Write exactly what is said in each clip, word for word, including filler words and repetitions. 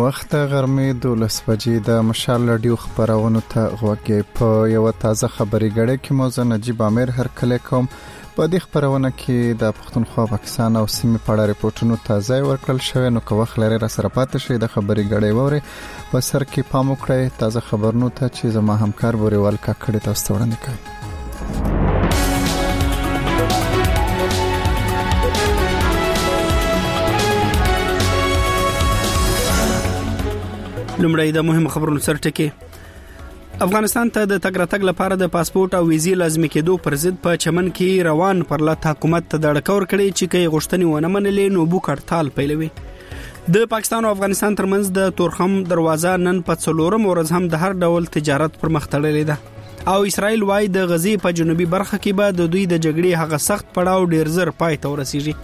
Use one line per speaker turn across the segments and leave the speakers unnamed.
وخت غرمې دولس بجې د مشال رادیو خبرونو ته غوږی په یو تازه خبري غړې کې موزه نجیب امیر هر کله کوم په دې خبرونه کې د پښتونخوا پاکستان او سیمې په اړه ریپورتونو تازه ورکړل شوی نو کوه خلره را سره پاتې شي د خبري غړې وره په سر کې پام وکړئ تازه خبرونو ته چې زما همکار بوريوال کاکړه تاسو وړاندې کوي.
لومړی د مهم خبرونو سر ټکی. افغانستان ته د تګ راتګ لپاره د پاسپورت او ویزې لازمي کېدو پر ضد په چمن کې روان پرلط حکومت ته د ډکور کړي چې کې غوښتنې ونه منلې نو بوک هړتال پیلوي. د پاکستان او افغانستان ترمنځ د تورخم دروازه نن په څلورم ورځ هم د هر ډول تجارت پر مخ تړلې ده او اسرائیل وايي د غزې په جنوبي برخه کې به د دوی د جګړې هغه سخت پړاو ډیر زر پای ته ورسیږي.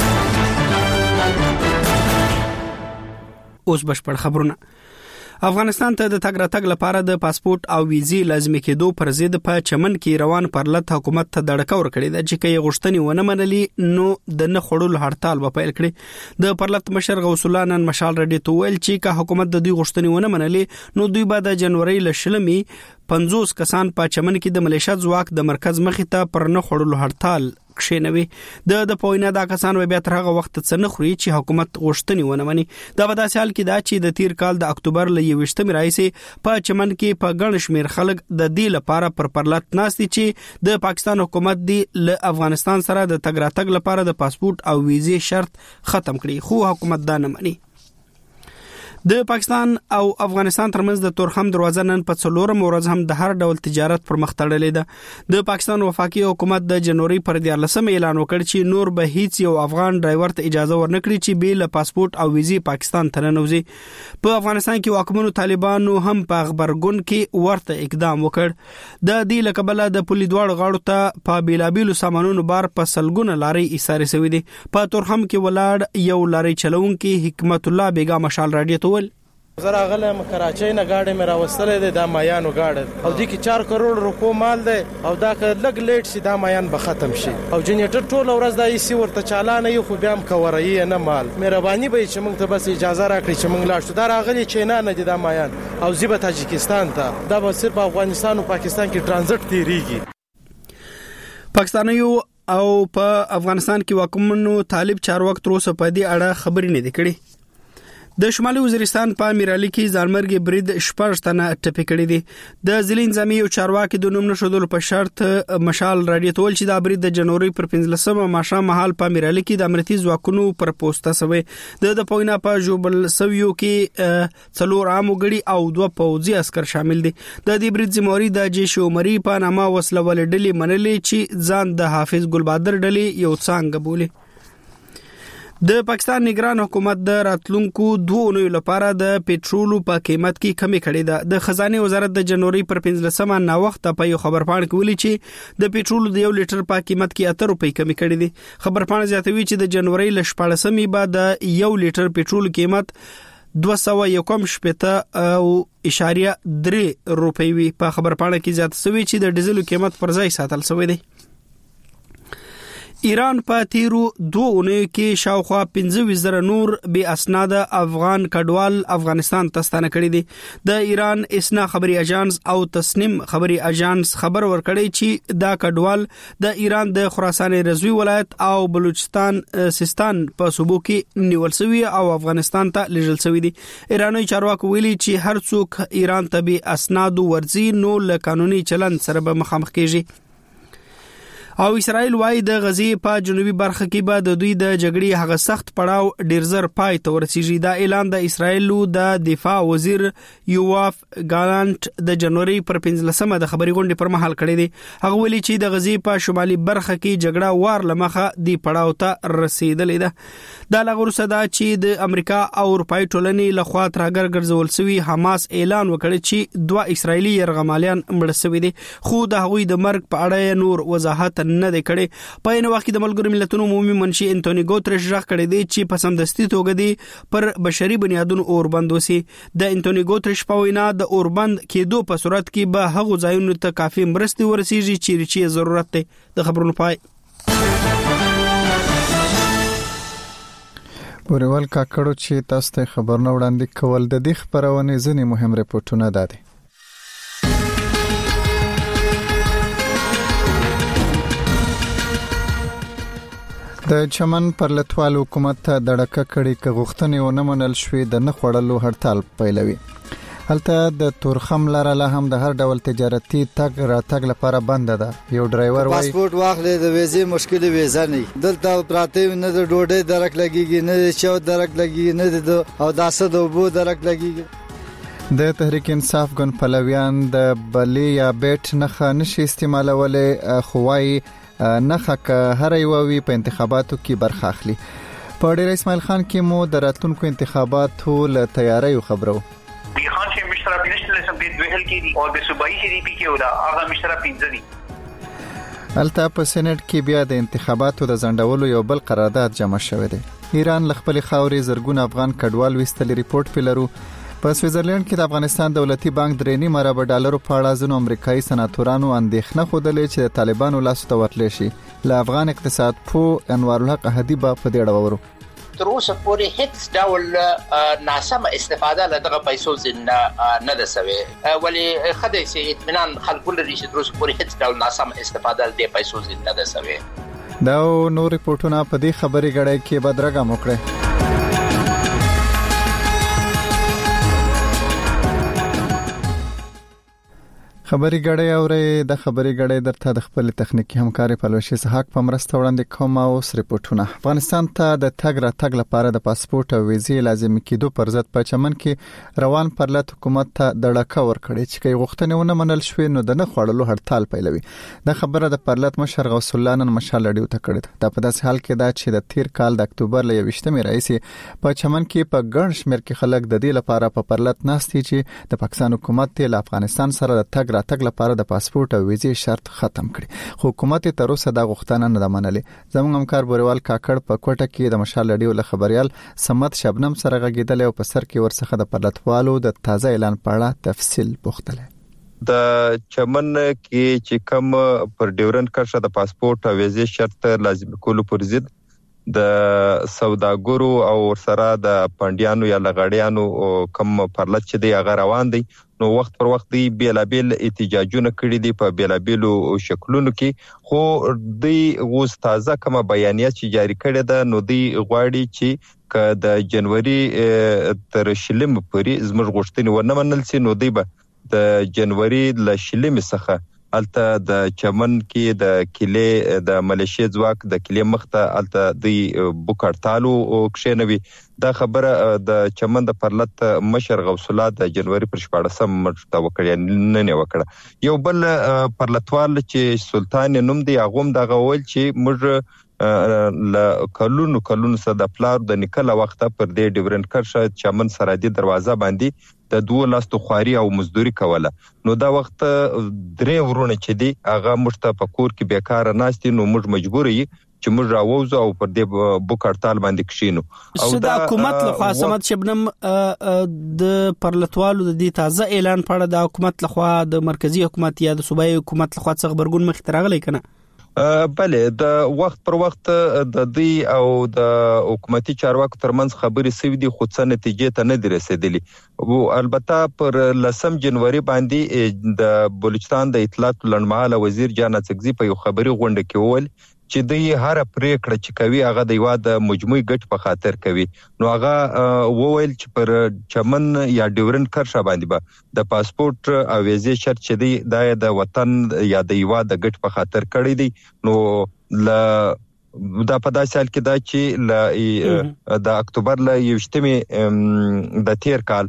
اوس بشپړ خبرونه. افغانستان ته د تګ راتګ لپاره د پاسپورت او ویزې لازمي کېدو پر ضد په چمن کې روان پرلط حکومت ته د ډکور کړي د چې کې غوښتنې ونه منلې نو د نه خړول هړتال په پیل کړي. د پرلط مشر غوث الله نن مشال رډي تویل چې که حکومت د دوی غوښتنې ونه منلې نو دوی به د جنوري لشلمي پنځوس کسان په چمن کې د ملیشیا ځواک د مرکز مخې ته پر نه خړول هړتال کښینوي. د د پوینه دا کسان بیا تر هغه وخت څخه نه خوري چې حکومت غوښتنې ونه مني. دا په داسې حال کې دا چې د تیر کال د اکتوبر ل یوویشتمې راځي په چمن کې په ګڼ شمیر خلک د دې لپاره پر پرلط ناستي چې د پاکستان حکومت دی له افغانستان سره د تګ راتګ لپاره د پاسپورت او ویزې شرط ختم کړي خو حکومت دا نه مني. د پاکستان او افغانستان ترمنځ د تورخم دروازه نن په څلورم ورځ هم د هر ډول تجارت پر مخ تړلې ده. د پاکستان وفاقي حکومت د جنوري پر دیارلسم اعلان وکړ چې نور به هیڅ یو افغان ډرایور ته اجازه ورنکړي چې بیل پاسپورت او ویزې پاکستان ته ننوځي. په افغانستان کې واکمنو طالبانو هم په خبرګون کې ورته اقدام وکړ. د دې لکبله د پولی دوړ غاړو ته په بیلابیلو سامانونو بار په سلګونه لاري ایثار شوی دي. په تورخم کې ولاړ یو لاري چلونکي حکمت الله بیگا مشال رادیو ته
زرا غلم کراچۍ نه گاډي مې راوستلې ده د مایانو گاډي او د کی چار کروڑ روپو مال ده او دا که لګ لیټ شي دا مایان به ختم شي او جنریټر ټول ورځ دا یې ورته چالانه یو خو بیا هم کورایي نه مال مهرباني به چې موږ ته بس اجازه راکړي چې موږ لاړ شو دا راغلي چینا نه دي دا مایان او زیبه تاجکستان ته دا به صرف افغانستان او پاکستان کې ترانزیت تیریږي.
پاکستانیو او په افغانستان کې واکمنو طالب چارواک تر اوسه په دې اړه خبرې نه دي کړې. د شمالي وزیرستان په میرالي کې ځانمرګي برید شپږ تنه ټپي کړي دي. د ځلې نظامي او چارواکي د نوم نشودل په شرط مشال رادیو تول چې د برید د جنوري پر پنځلسمه ماښام مهال په میرالي کې د امنیتي ځواکونو پر پوسټه سوی د د پوینا په جوبل سویو کې څلور عام وګړي او دوه پوځي عسكر شامل دي. د دې برید ذمہواری د جيش عمري په نامه وسله ول ډلې منلې چې ځان د حافظ ګلبادر ډلې یو څنګه بولي. د پاکستان نگران حکومت د راتلونکو دوه اونیو لپاره د پېټرولو په قیمت کې کمی کړې ده. د خزانه وزارت د جنوري پر پنځلسمه نا وخت په یو خبرپاڼه کې ویلي چې د پېټرولو د یو لیټر په قیمت کې اته روپۍ کمی کړې دي. خبرپاڼه زیاتوي چې د جنوري ل شپږمې بعد د یو لیټر پېټرول قیمت دوه سوه یو کم شپته او اشاریه درې روپۍ وي. په خبرپاڼه کې زیات شوی چې د ډیزل قیمت پر ځای ساتل شوی دی. ایران په تیرو دوه اونیو کې شاوخوا پنځه وزره نور بے اسناد افغان کډوال افغانستان ته ستانه کړي دي. د ایران اسنا خبري اژانس او تسنیم خبري اژانس خبر ورکړی چې دا کډوال د ایران د خراسان رضوی ولایت او بلوچستان سیستان په صوبو کې نیول شوی او افغانستان ته لیږل شوی دي. ایراني چارواکو ویلي چې هر څوک ایران ته بے اسناد ورزي نو له قانوني چلند سره به مخامخ کیږي. او اسرائیل وايي د غزې په جنوبي برخه کې به د دوی د جګړې هغه سخت پړاو ډیر زر پای ته ورسیږي. دا اعلان د اسرائیل د دفاع وزیر یواف ګالانت د جنوري پر پنځلسمه د خبري غونډې پر مهال کړی دی. هغه ویلي چې د غزې په شمالي برخه کې جګړه وار لمخه دی پړاو ته رسیدلې ده. دا لغورسه دا چې د امریکا او اروپای ټولنې لخوا ترګر ګرځول شوی حماس اعلان وکړ چې دوه اسرایلی يرغمالیان مړ شوی دي خو د هغوی د مرګ په اړه نور وضاحت نه دی کړي. په یو وخت کې د ملګرو ملتونو عمومي منشي انټونی ګوتریش ژغ کړی دی چې په سمدستي توګه دی پر بشري بنیادونو اوربند وسی. د انټونی ګوتریش په وینا د اوربند کېدو په صورت کې به هغو ځایونو ته کافي مرستې ورسیږي چې چې ضرورت دی. د خبرونو پای.
بوریوال کاکړو چې تاسو ته خبرونه وړاندې کول د دې خبرونه ځنې مهم ریپورتونه دادي. د چمن پر لټوال حکومت ته دړکه کړي ک غوښتنې ونه منل شوې د نه خړلو هړتال پیلوي. هلته د تورخم لاره له هم د هر ډول تجارتي تګ را تګ لپاره بند ده. یو ډرایور وایي
پاسپورت واخلې د ویزې مشکل ویزه نه دلته پراته نه د ډوډۍ درک لګيږي نه د چاو درک لګيږي نه د او داسه د وبو درک لګيږي.
د تحریک انصاف ګوند پلویان د بلی یا بیت نه نشي استعمالولې خوای نه خک هر یو وی په انتخاباتو کې برخه اخلي. په ډیر اسماعیل خان کې مو د راتلونکو انتخاباتو له تیاری خبرو.
خان چې مشترک نشته سم د وهل کې دي او د صوبایي سی ډي پی کې ولا هغه مشترک پینځه دي.
الته په سېنات کې بیا د انتخاباتو د ځنډولو یو بل قرارداد جمع شوی دی. ایران لخپل خاوري زرګون افغان کډوال وستل ریپورت پیلرو. په سویټزرلند کې د افغانستان دولتي بانک درې نیم ارب ډالر په اړه ځنو امریکایي سناتورانو اندېښنه خوده چې طالبانو لاسو ته ورتلی شي. له افغان اقتصاد پو انوار الحق احدی په دې اړه ورو.
تر اوسه پورې هیڅ ډول ناسمه استفاده له دغه پیسو نه نه ده سوې ولی خدای سي اطمینان خلکو لري چې تر اوسه پورې هیڅ ډول ناسمه استفاده له پیسو نه ده سوې.
دا نو ریپورتونه په دې خبري غړې کې بدرګه موکړه. خبري غړې اورې د خبري غړې درته د خپل تخنیکی همکاري پلوشي صحاک په مرسته وړاندې کوم او ریپورتونه. افغانستان ته د تګ را تګ لپاره د پاسپورت او ویزې لازمي کېدو پر ضد په چمن کې روان پرلط حکومت ته دړکه ورکړي چې کوي غوښتنې ونه منل شوې نو د نه خړلو هړتال پیلوي. د خبره د پرلط مشر غوث الله نن مشال لډیو ته کړې. دا په داسې حال کې دا چې د تیر کال د اکتوبر ل یوشتمې راځي په چمن کې په ګڼ شمېر کې خلک د دې لپاره په پرلط ناستي چې د پاکستان حکومت له افغانستان سره د تګ راتګ لپاره د پاسپورت او ویزې شرط ختم کړي. خو حکومت تر اوسه دا غوښتنه نه منلې. زموږ همکار بوریوال کاکړ په کوټه کې د مشال لډیو له خبريال سمت شبنم سره غږیدل او په سر کې ورڅخه د پرلطوالو د تازه اعلان په اړه تفصیل پوښتل.
د چمن کې چې کوم پر ډیورن کرښه د پاسپورت او ویزې شرط لازم کولو پر ضد د سوداګرو او سره د پاندیانو یا لغړیانو کوم پرلط چې دی هغه روان دی نو وخت پر وخت دی بیلابیل احتجاجونه کړي دي په بیلابیلو شکلونو کې. خو دی اوس تازه کومه بیانیه چې جاری کړي ده نو دی غواړي چې ک د جنوري تر شلم پورې زموږ غوښتنې ونه منل سي نو دی به د جنوري ل شلم څخه الته د چمن کې د کلی د ملیشیا ځواک د کلی مخته الته د بوکړتالو او کښینوي. دا خبره د چمن د پرلط مشر غوث الله د جنوري پر شپاړسم مرته وکړه نه نه وکړه. یو بل پرلطوال چې سلطان نوم دی هغه د غوول چې موږ ل کلونو کلونو سره د پلار د نکله وخته پر دې ډیورن کرښه چمن سرحدي دروازه باندې د دوه لاستو خواري او مزدوري کوله. نو دا وخت درې ورونه چې دی هغه مشته په کور کې بیکاره ناشتي نو موږ مجبور یو چې موږ راووزو او پر دې بوک هړتال باندې کښینو.
او د حکومت لخوا سمت شبنم د پرلطوالو د دې تازه اعلان په اړه د حکومت لخوا د مرکزی حکومت یا د صوبایي حکومت لخوا څخه خبرګون مخ ته راغلی کنه.
بله د وخت پر وخت د دې او د حکومتي چارواکو ترمنځ خبرې سوي دي خو څه نتیجې ته نه دي رسیدلي. او البته پر لسم جنوري باندې د بلوچستان د اطلاعات لړمحاله وزیر جان اڅکزي په یو خبري غونډه کې وویل چې د هر پریکړه چې کوي هغه د یو د مجموعي ګټ په خاطر کوي. نو هغه وویل چې پر چمن یا ډیورن کرښه باندې به د پاسپورت او ویزې شرط چې دی د وطن یا د یو د ګټ په خاطر کړی دی. نو ل دا په داسې حال کې دا چې ل د اکتوبر ل یوشتمې د تیر کال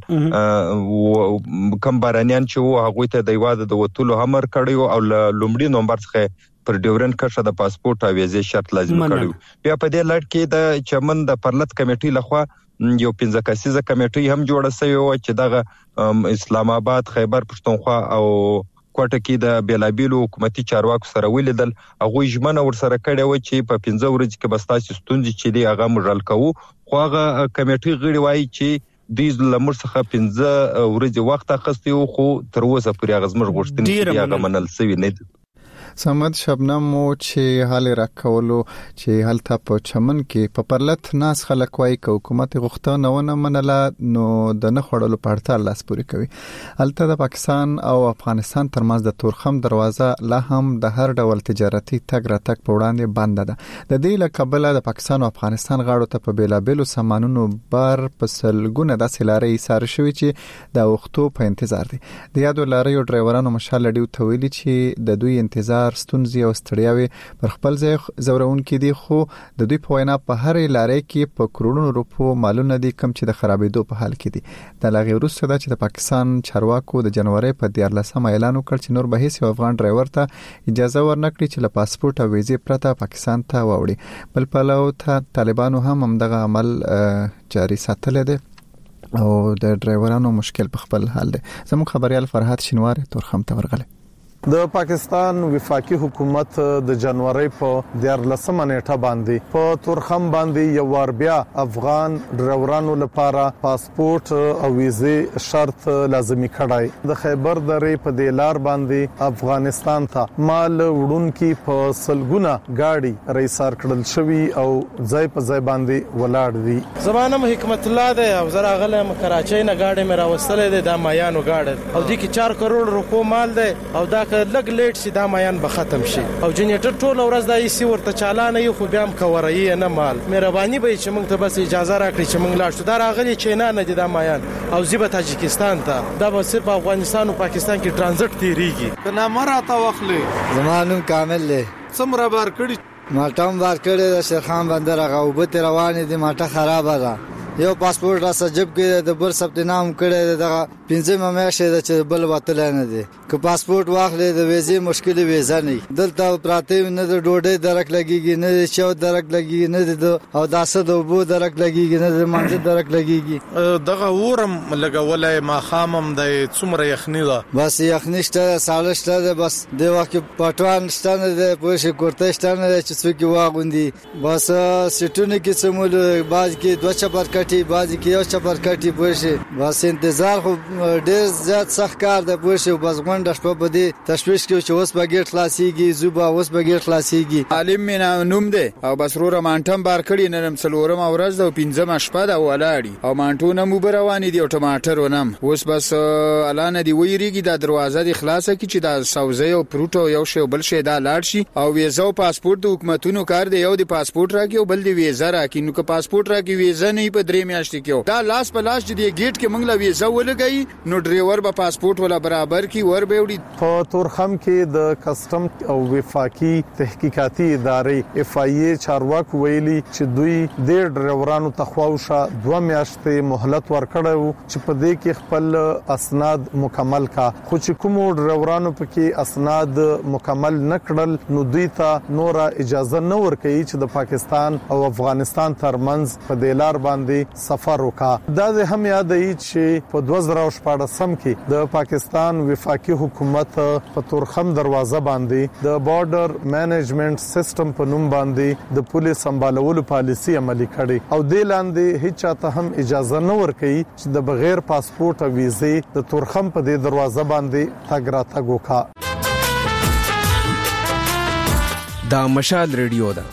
کم بارانیان چې وو هغه ته د یو د وټولو همر کړیو او لومړي نومبر څخه پر ډیورن کرښه د پاسپورت او ویزې شرط لازم کړو. بیا په دې لړ کې د چمن د پرلط کمیټې لخوا یو پنځه کسیزه کمیټې هم جوړه شوې و چې دغه اسلام آباد، خیبر پښتونخوا او کوټه کې د بیلابیلو حکومتي چارواکو سره ولیدل. هغه ژمنه ورسره کړې و چې په پنځه ورځې کې بس تاسو ستونزې چې دی هغه مجرل کوو. خو هغه کمیټې غړي وایي چې د لمر څخه پنځه ورځې وخت اخیستی خو تر اوسه پورې هغه زموږ غوښتنې هغه منل شوی نه دي.
سمد شبنم مو چې حال راکولو چې هلته په چمن کې په پرلت ناس خلک وای ک حکومت غوښتنه ونه منله نو د نه خړلو په اړتیا لاس پوري کوي. هلته د پاکستان او افغانستان ترمنځ د تورخم دروازه لا هم د هر ډول تجارتي تګ راتګ په وړاندې بنده ده. د دې له کبله د پاکستان او افغانستان غاړو ته په بیلابېلو سامانونو بار په سلګونه داسې لارې سار شوي چې د وختو په انتظار دي. د یادو لاریو ډرایورانو مشال ډیو تویلی چې د دوی انتظار ستونزې او ستړیاوي پر خپل ځای زورون کې دي، خو د دوی په وینا په هر لارې کې په کروڑونو روپو مالونه دي کم چې د خرابېدو په حال کې دي. د لاغي وروسته دا چې د پاکستان چارواکو د جنوري په دیارلسم اعلان وکړ چې نور به هیڅ افغان ډرایور ته اجازه ورنکړي چې له پاسپورت او ویزې پرته پاکستان ته ووړي. بل پلو ته طالبانو هم همدغه عمل جاري ساتل دي او د ډرایورانو مشکل په خپل حال دي. زموږ خبريال فرحات شینوار تورخم ته ورغله.
د پاکستان وفاقي حکومت د جنوري په دیارلسمه نیټه باندې په تورخم باندې یو ور بیا افغان ډرایورانو لپاره پاسپورت او ویزه شرط لازمي کړای. د خیبر درې په دیلار باندې افغانستان ته مال وړونکي په سلګونه گاډي ریسار کړل شوی او ځای په ځای باندې ولاړ دي.
زمانم حکمت الله ده او زرا غلم کراچۍ نه گاډي مې راوستلې ده د مایانو گاډي او د کی چار کروڑ روپو مال ده او دا لګ لیټ سي دا مایان به ختم شي او جنریټر ټول ورځ د ایسی ورته چالانه یو خو بیا هم کورایي نه مال. مهرباني به چې موږ ته بس اجازه راکړي چې موږ لاړ شو. دا راغلي چینا نه دي دا مایان او زیبه تاجکستان ته دا به صرف افغانستان او پاکستان کې ترانزیت تیریږي. کنا مراته واخلي
زمانو کامل له
سمره بار کړي
ماټم بار کړي د شیخان بندر غوبت روان دي ماټه خراب ده. یو پاسپورت را سجب کې د بر ثبت نام کړي دغه پنځه میاشتې د چې بل وتل نه دي. که پاسپورت واخلې د ویزې مشکل ویزه نه دلته پراته نه د ډوډۍ درک لګيږي نه د شاو درک لګيږي نه د او داسه د وبو درک لګيږي نه د مانځ درک لګيږي.
دغه ورم لګولای ما خامم د څومره یخنی ده
بس یخنی شته سالشته ده بس د وخت پټوان شته نه ده پوښ کوړته شته نه چې څوک واغوندي بس سټونه کې سمول باز کې دوه چپر کټي باز کې یو چپر کټي پوښ بس انتظار خو ډېر زیات سخت کار ده پوښ بس د شپه په دې تشويش کې چې اوس به ګټ خلاصيږي زوبا اوس به ګټ خلاصيږي.
عالم مینا نوم دی او بس رو مانټم بار کړي نن څلورم ورځ د پنځم شپه د ولاړی او مانټونه مو بروانې دی او ټماټر ونم اوس بس اعلان دی ویریږي د دروازه دی خلاصه کی چې د سوزه او پروټو یو شی بل شی دا لاړ شي او ویزه او پاسپورت د حکومتونو کار دی. یو دی پاسپورت راکې او بل دی ویزه راکې. نو که پاسپورت راکې ویزه نه په درې میاشتې کې دا لاس په لاس دی ګیټ کې موږ لا ویزه ولګي نو ډرایور به پاسپورت ولا برابر کی ور
په تورخم کې د کسٹم او وفاقي تحقیقاتي ادارې اف آی ای چارواکو ویلي چې دوی د ډرایورانو تخواوشه دوه میاشتې مهلت ورکړو چې په دې کې خپل اسناد مکمل کا. خو چې کوم ډرایورانو پکې اسناد مکمل نکړل نو دوی ته نور اجازه نه ورکړي چې د پاکستان او افغانستان ترمنځ په دیلار باندې سفر وکړي. دا هم یادې چې په دوه زره شپږم کې د پاکستان وفاقي حکومت په تورخم دروازه باندې د بارډر مینجمنت سیستم په نوم باندې د پولیس سمبالولو پالیسی عملي کړي او د لاندې هیڅ ته هم اجازه نه ورکړي چې د بغیر پاسپورت او ویزې د تورخم په دې دروازه باندې تګ راتګ وکړي.
دا مشال ریډیو ده.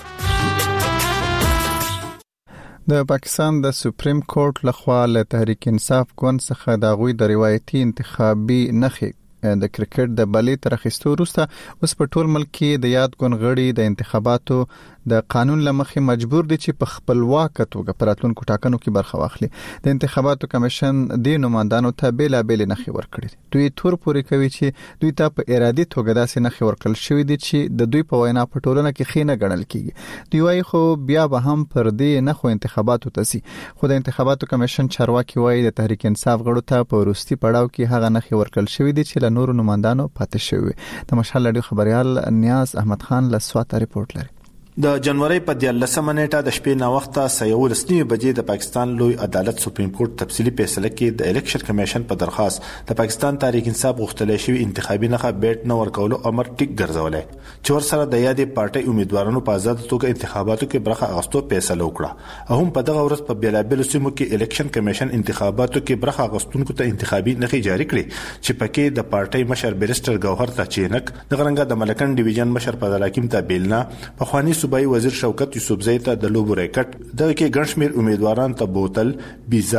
د پاکستان د سپریم کورټ لخوا له تحریک انصاف ګوند څخه د غوي د روایتي انتخابي نخې د کرکټ د بلې تر اخیستو وروسته اوس په ټول ملک کې د یاد ګوند غړي د انتخاباتو د قانون لمخې مجبور دي چې په خپلواک توګه پر راتلونکو ټاکنو کې برخه واخلي. د انتخاباتو کمیشن د نمائندانو ته بیل بیل نخې ورکړي. دوی تور پورې کوي چې دوی ته په ارادي توګه داسې نخې ورکړل شوې دي چې د دوی په وینا په ټولنه کې خینه ګڼل کیږي. دوی وايي خو بیا به هم پر دې نخو انتخاباتو ته سي. خو د انتخاباتو کمیشن چارواکي وايي د تحریک انصاف غړو ته په وروستي پړاو کې هغه نخې ورکړل شوې دي چې له نورو نمائندانو پاتې شوی. د مشال لړۍ خبريال نیاز احمد خان له سوات ریپورت لري.
د جنوري په دیارلسمه نیټه د شپې نا وخته سیول سنیو بجې د پاکستان لوی عدالت سپریم کورټ تفصیلی فیصله کې د الیکشن کمیشن په درخواست د پاکستان تحریک انصاف غوښتل شوی انتخابي نخښه بیٹ نه ورکولو امر ټیک ګرځولای چې ور سره د یادې پارټي امیدوارانو په آزاد توګه انتخاباتو کې برخه اغوستو فیصله وکړه. هم په دغه ورځ په بیلابل سیمو کې الیکشن کمیشن انتخاباتو کې برخه اغوستونکو ته انتخابي نخښه جاری کړې چې پکې د پارټي مشر بیرستر ګوهر تاچینک د غرنګ د ملکن ډیویژن مشر په حکیم ته بیلنا په خواني صوبایي وزیر شوکت یوسفزئی ته د لوبو ریکټ دغه کې ګڼشمیر امیدواران ته بوتل ویزا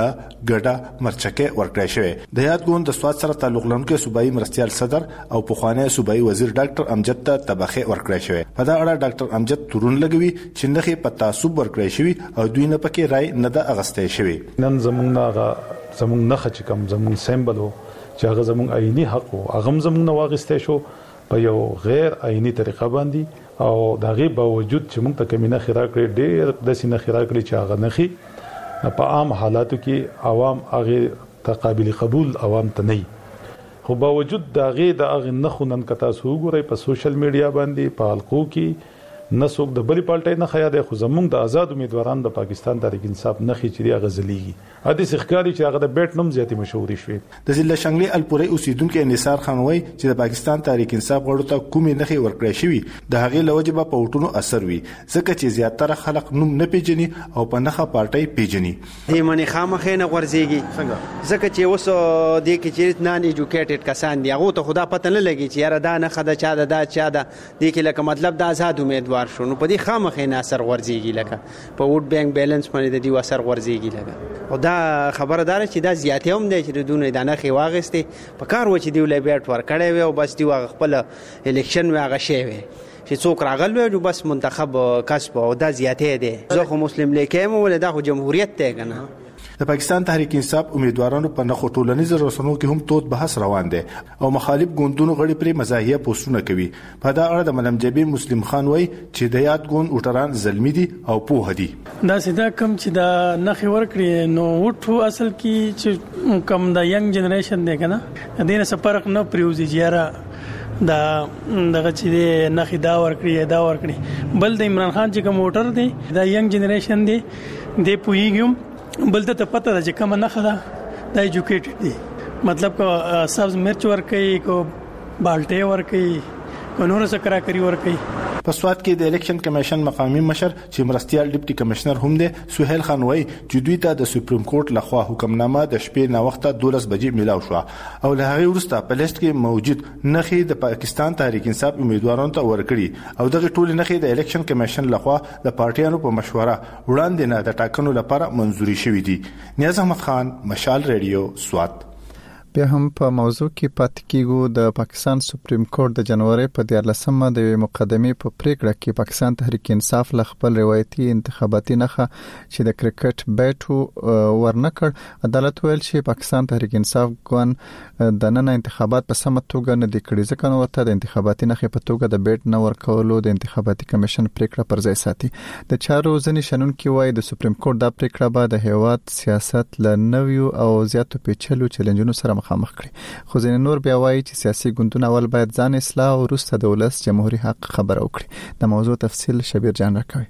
ګډه مرچکه ورکړی شوی. د یاد ګوند د سواد سره تعلق لرونکي صوبایي مرستيال صدر او په خواني صوبایي وزیر ډاکټر امجد ته تبخه ورکړی شوی. په دا اړه ډاکټر امجد تورون لګوي چې نخې په تعصب ورکړی شوی او دوی نه پکې رائے نه د اغستې شوی.
نن زمونږ هغه زمونږ نه چې کوم زمونږ سیمبل چې هغه زمونږ عیني حق او هغه زمونږ نه واغستې شو په یو غیر عیني طریقه باندې او دغه باوجود چې موږ ته کمینه خیرا کړی ډېر د سینه خیرا کړی چې هغه نخي په عام حالاتو کې عوام هغه تقابل قبول عوام ته نه خو باوجود دغه د هغه نخو نن کتا سو ګوري په سوشل میډیا باندې په حلقو کې نسوک د بلی پالټي نه خیا د خو زمونږ د آزاد امیدواران د پاکستان تحریک انصاف نخي چې هغه زلیږي حدیث ښکاری چې هغه د بیٹ نوم زیاتې مشهوري شوی.
د ضلع شنگلی الپوري اوسیدونکو انصار خان وای چې د پاکستان تحریک انصاف غړو ته کومې نخي ورکړی شوی د هغه لوجبه په وټونو اثر وی ځکه چې زیاتره خلک نوم نه پیژني او په نخه پالټي پیژني.
دې منی خامخې نه ورزيږي څنګه ځکه چې اوس د کې چې نان ایجوکیټډ کسان دی هغه ته خدا پته نه لګي چې یاره دا نه خدا چا دا چا دا د کې لکه مطلب د آزاد امید شنو په دې خامخې نه اثر ورزيږي لکه په ووټ بانک بیلانس باندې د دې اثر ورزيږي لکه او دا خبردار چې دا زیاتې هم دی چې دونه د نه خي واغسته په کار و چې دی ولې بیٹ ور کړی و او بس دی واغ خپل الیکشن واغ شي وي چې څوک راغل و بس منتخب کسب او دا زیاتې دی زه خو مسلم لیکم ولې دا خو جمهوریت ته کنه.
د پاکستان تحریک انصاف امیدوارانو په نخو ټولنیزو رسنیو کې هم توت بحث روان دي او مخالف ګوندونو غړي پرې مزاحیه پوسټونه کوي. په دا اړه د ملم جبی مسلم خان وای چې د یاد ګوند وټران ظلمي دي او پوه دي.
دا سیدا کم چې دا نخي ورکړي نو وټو اصل کې چې کم د ینګ جنریشن دی کنه دینه سفرق نه پریوزي جیاره دا دغه چې نخي دا ورکړي دا ورکړي بل د عمران خان چې کوم ووټر دی دا ینګ جنریشن دی د پویګم بل ته پته ده چې کوم نه خدا د ایجوکیټډ دي مطلب کو سبز مرچ ور کوي کو بالټي ور کوي کو نور څه کرا کوي ور کوي.
په سواد کې د الیکشن کمیشن مقامی مشر چې مرستيال ډیپټي کمشنر هم دی سہیل خان وای چې دوی ته د سپریم کورټ لخوا حکمنامه د شپې نا وخته دولس بجې ملاو شو او له هغه وروسته په لیست کې موجود نخي د پاکستان تحریک انصاف امیدوارانو ته ورکړي او دغه ټول نخي د الیکشن کمیشن لخوا د پارټیانو په مشوره وړاندې نه د ټاکنو لپاره منځوري شوې دي. نیاز احمد خان مشال ریډیو سواد.
بیا هم په موضوع کې پاتې کیږو. د پاکستان سپریم کورټ د جنوري په دیارلسمه د مقدمې په پریکړه کې پاکستان تحریک انصاف ل خپل روایتي انتخاباتي نخه چې د کرکټ بیټو ورنکړ عدالت ویل چې پاکستان تحریک انصاف ګون د نن انتخابات په سمه توګه نه د کړي ځکه نو ورته د انتخاباتي نخه په توګه د بیټ نه ورکولو د انتخاباتي کمیشن پریکړه پر ځای ساتي. د چارو ځنی شنونکو وایي د سپریم کورټ دا پریکړه به د هیواد سیاست ل نویو او زیاتو پیچلو چیلنجونو سره مخامخ کړي. خو ځینې نور بیا وایي چې سیاسي ګوندونه اول باید ځان اصلاح او وروسته د ولس جمهوریت حق خبره وکړي. د موضوع تفصیل شبیر جان راکوي.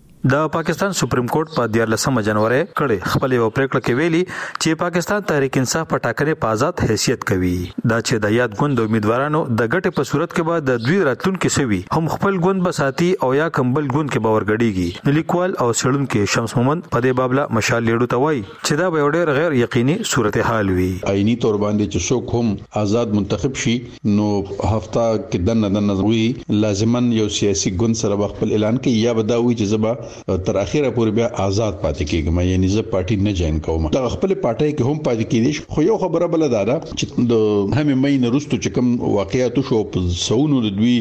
د پاکستان سپریم کورټ په دیارلسمه جنوري کړي خپل یو پریکړه کې ویلي چې پاکستان تحریک انصاف په ټاکنې په آزاد حیثیت کوي. دا چې د یاد ګوند امیدوارانو د ګټې په صورت کې به د دوی راتلونکو سوي هم خپل ګوند بساتي او یا کمبل ګوند کې باور غړيږي. لیکوال او سړونکو شمس محمد په دې بابله مشال لیډو ته وایي چې دا به ډېر غیر یقیني صورتحال وي.
آئینی تور باندې چې څوک هم آزاد منتخب شي نو هفته کې دنه دنه وي لازمن یو سیاسي ګوند سره خپل اعلان کوي یا بداوي چې زبا تر اخیره پورې بیا آزاد پاتې کیږم یعنی زه پارټي نه جوائن کوم. دا خپل پارټي کې هم پاتې کیدی خو یو خبره بل ده چې د همې مې نرستو چې کوم واقعیت شو په سونو د دوی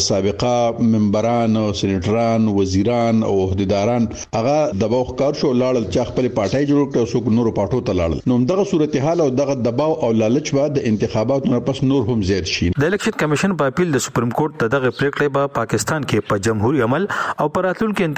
سابقه ممبران او سېنیټران وزیران او عہدیداران هغه دباو ښکار شو لاړل چې خپل پارټي جوړ کړ او نور پټو ته لاړل. نو دغه صورتحال او دغه دباو او لالچ بعد د انتخاباتو نه پس نور هم زیات شي.
د الیکشن کمیشن په اپیل د سپریم کورټ دغه پریکړه په پاکستان کې په جمهوریت عمل او پراتلونکو انتخاباتو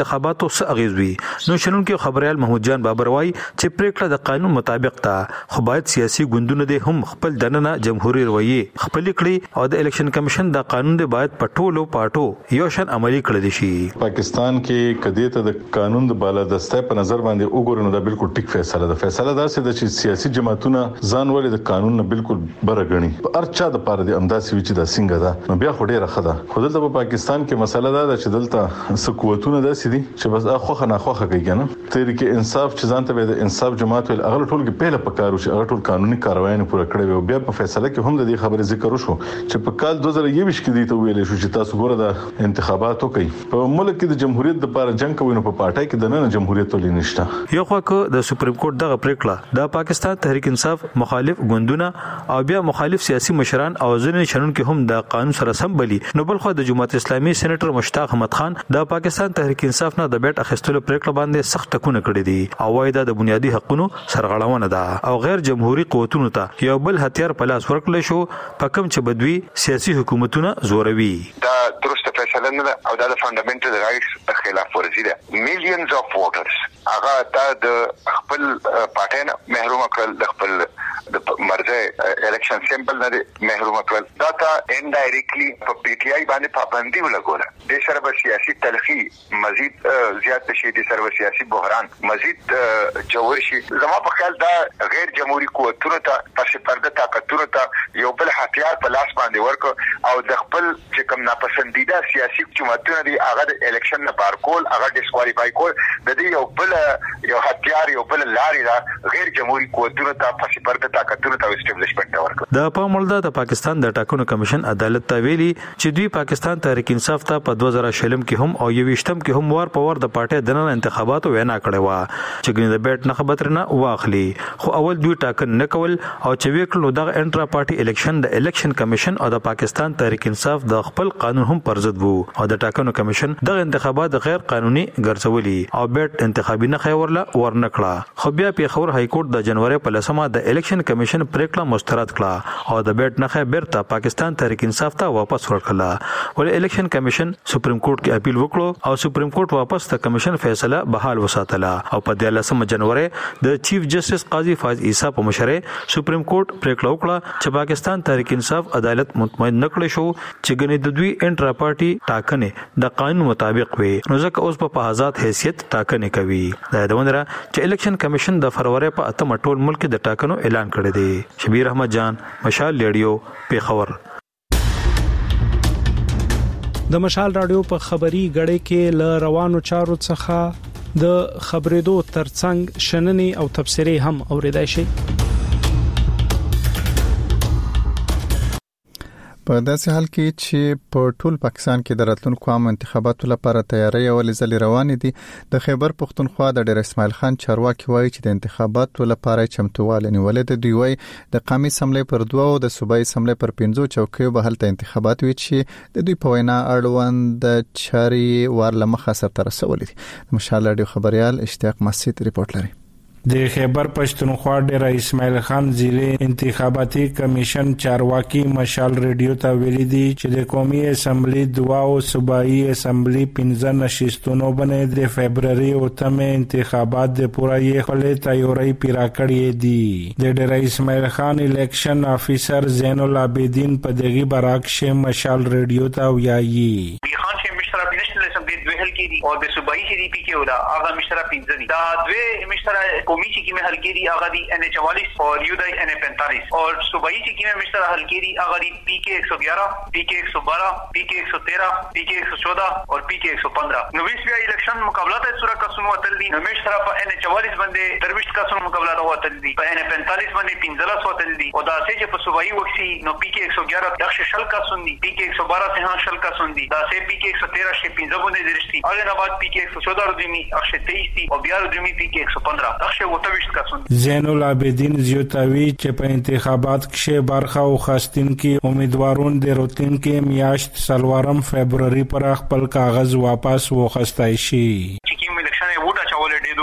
تحقیقاتو څخه اغیز وي. نو شنونکو خبريال محمود جان بابر وايي چې پریکړه د قانون مطابق ده، خو باید سیاسي ګوندونه د هم خپل دننه جمهوریت رویه خپل کړي او د الیکشن کمیشن د قانون د باید پټولو پاټو یو شان عملی کړی شي.
پاکستان کې کدی ته د قانون د بالادسته په نظر باندې وګورنو دا بالکل ټیک فیصله ده. فیصله دا چې د سیاسي جماعتونو ځان ولې د قانون نه بالکل برغني په ارچا د پاره د امداسي وچ د څنګه ده نو بیا خو ډیره خده. خو دلته په پاکستان کې مسله دا ده چې دلته سکوتونه داسې دي چې بس اخوخه نه خوخه کوي کنه. تحریک انصاف چې ځان ته د انصاف جماعت ول اغل ټول کې پهله پکارو چې اغل ټول قانوني کاروایی نه پوره کړی او بیا په فیصله کې هم د دې خبرې ذکر وشو چې په کال دوه زره یویشت کې دی ته ویل شو چې تاسو ګوره د انتخاباتو کوي په ملک کې د جمهوریت د لپاره جنگ کوي نو په پارټای کې د نن جمهوریت ولې نشته.
یو خو د سپریم کورټ دغه پریکړه د پاکستان تحریک انصاف مخالف ګوندونه او بیا مخالف سیاسي مشران او ځینې شنونکو هم د قانون سره سم بلی. نو بل خو د جماعت اسلامي سېنیټر مشتاق احمد خان د پاکستان تحریک انصاف نه د بیٹ اخیستلو پریکړه باندې سخت ټکونه کړې دي او وايي دا د بنیادی حقوقو سرغړونه ده او غیر جمهوریت قوتونو ته یو بل هتیار په لاس ورکړل شو په کوم چې بدوي سیاسي حکومتونه زوروي.
دا درسته فیصله نه ده او دا د فاندامنټل رائټس خلاف ورزي ده. میلیونز اف ووټرز هغه د خپل پارټي نه محروم کړل، د خپل د مرزه الیکشن سیمبل نه محروم کړل. دا ته انډایرکټلی په پی ټی آی باندې پابندي ولګوله. د سره سیاسي تلخی مزید زیات شي، د سره سیاسي بحران مزید جوړ شي. زموږ په خیال دا غیر جمهوریت قوتونو ته پس پرده طاقتونو ته یو بل هتیار په لاس باندې ورک او د خپل چې کوم ناپسندیده سیاسي جماعتونه دي هغه د الیکشن نه بار کول، هغه ډیسکوالیفای کول، د دې یو بل یو هتیار یو بل لاري دا غیر جمهوریت قوتونو ته پس پرده طاقتونو ته اسټابلیشمنت ورک.
د پامولدا د پاکستان د ټاکنو کمیشن عدالت ته ویلي چې دوی پاکستان تحریک انصاف ته په دوه زره شلم کې هم او یويشتم کې هم ور په ور د پارټي د نن انتخاباتو وینا کړې و چې ګنې د بیٹ نه خبر نه واخلي. خو اول دوی ټاکن نه کول او چې وکړو دغه انټرا پارټي الیکشن د الیکشن کمیشن او د پاکستان تحریک انصاف د خپل قانون هم پر ضد وو او د ټاکنو کمیشن دغه انتخابات غیر قانوني ګرځولي او بیٹ انتخابي نه خورله ورنکړه. خو بیا پیښور های کورټ د جنوري په لسمه د الیکشن کمیشن پریکړه مسترد کړه او د بیٹ نه بیرته پاکستان تحریک انصاف ته واپس ورکړه. ول الیکشن کمیشن سپریم کورټ کې اپیل وکړو او سپریم کورټ واپس د کمیشن فیصله بحال وساتله او په د لسمه جنوري د چیف جسټس قاضي فاضل عیسی په مشرۍ سپریم کورټ پریکړه وکړه چې پاکستان تحریک انصاف عدالت مطمئن نکړي شو چې ګنې د دوی انټرا پارټي ټاکنې د قانون مطابق وي نو ځکه اوس په آزاد حیثیت ټاکنې کوي. دا د وندره چې الیکشن کمیشن د فروری په اتم ټول ملک د ټاکنو اعلان کړی دی. شبیر احمد جان، مشال ریډیو، پیښور.
د مشال رادیو په خبري غړې کې ل روانو چارو څخه د خبرېدو ترڅنګ شننې او تبصرې هم اوریدای شي.
په داسې حال کې چې په ټول پاکستان کې د راتلونکو عام انتخاباتو لپاره تیاری ولې ځلې روانې دي، د خیبر پښتونخوا د ډیر اسماعیل خان چارواکي وایي چې د انتخاباتو لپاره چمتووالی نیولې ده. دوی وایي د قومي اسمبلی پر دوه او د صوبایي اسمبلی پر پنځو چوکیو به هلته انتخابات وي چې د دوی په وینا اړوند چاري ورلمخه سرته رسولې دي. مشال رادیو خبريال اشتیاق مسجد ریپورت لري.
د خیبر پښتونخوا ډیر اسماعیل خان ضلع انتخاباتي کمیشن چارواکي مشال ریډیو ته ویلي دي چې د قومي اسمبلی دوا او صوبایي اسمبلی پنځه نشستونو باندې د فبرवरी او تمه انتخابات د پوره یې خپل تیاری پیرا کړی دي. د ډیر اسماعیل خان الیکشن افیسر زین العابدین په دغه براکشه مشال ریډیو ته ویایي
دوی حل کی دي او د صوبایي سی ډي پی کې ولا هغه مشترا پنځه دي. دا دوی مشترا قومي سی کې حل کی دي هغه دي ان چوالیس او یو دای ان پینتالیس او صوبایي سی کې مشترا حل کی دي هغه دي پی کې ایک سو گیارہ، پی کې ایک سو بارہ، پی کې ایک سو تیرہ، پی کې ایک سو چودہ اور پی کې ایک سو پندرہ. نو ویسیا الیکشن مقابلات صورت کا سنو اتل دي. نو مشترا په ان چوالیس باندې درويشت کا سنو مقابلات اتل دي، په ان پینتالیس باندې پنځه سو اتل دي او دا چې په صوبایي وکسي نو پی کې ایک سو گیارہ دغه شل کا سن دي، پی کې ایک سو بارہ ته شل کا سن دي، دا چې پی کې ایک سو تیرہ شي پنځه باندې درشتي اغه نه بعد پی کې ایک سو چودہ ردمی اخشه تیئیس او بیا ردمی پی کې ایک سو پندرہ اخشه وتويشت کا سن.
زین العابدین زیوتاوی چې په انتخابات کې برخه او خاستین کې امیدوارون د روتین کې میاشت سلوارم فبرवरी پر خپل کاغذ واپس وخستای شي.
الیکشن ووټ اچول ډېر دوپانا او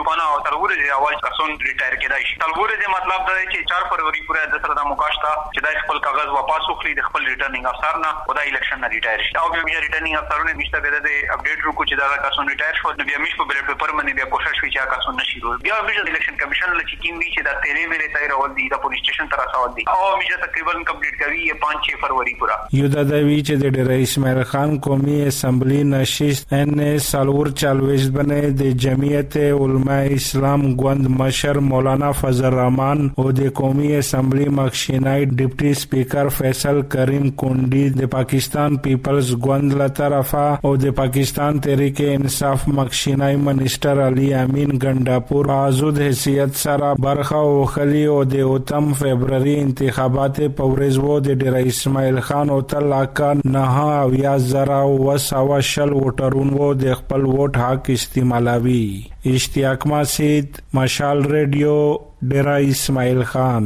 تلور دی اول کسون ریټایر کېدای شي. تلور دی مطلب دا چې چار فروری پورې د سره د موکاشتا چې د خپل کاغذ واپس وکړي د خپل ریټرنینګ افسر نه او د الیکشن نه ریټایر شي. او بیا ریټرنینګ افسرونه مشته به د اپډیټ ورکو چې دا کسون ریټایر شو نو بیا مش په بیلټ پیپر باندې بیا کوشش وکړي چې کسون نشي روز بیا بیا الیکشن کمیشن له چې کیم وی چې دا تیرې ملي تای راول دي د پولیس سټیشن تر راول دي او مشه تقریبا کمپلیټ کوي پانچ چھ فروری پورا.
یو د دوی چې د ډیر اسماعیل خان قومي اسمبلی نشست ان سالور چالويش بنه د جمعیت علماء اسلام ګوند مشر مولانا فضل الرحمن او د قومي اسمبلی مخشینای ډیپټي سپیکر فیصل کریم کونډي د پاکستان پیپلز ګوند له طرفه او د پاکستان تحریک انصاف مخشینای منیسټر علي امین ګنداپور آزاد حیثیت سره برخه او خلی او د اوتم فبرवरी انتخابات په ورځ وو د ډیر اسماعیل خان او تلاکا نه او یا زرا او سوا شل ووټرون وو د خپل ووټ حق استعمالوي. اشتیاق ماسید مشال ریډیو ډیر اسماعیل خان.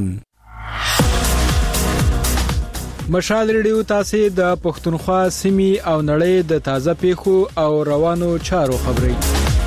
مشال ریډیو تاسو د پښتونخوا سیمې او نړۍ د تازه پیښو او روانو چارو خبري.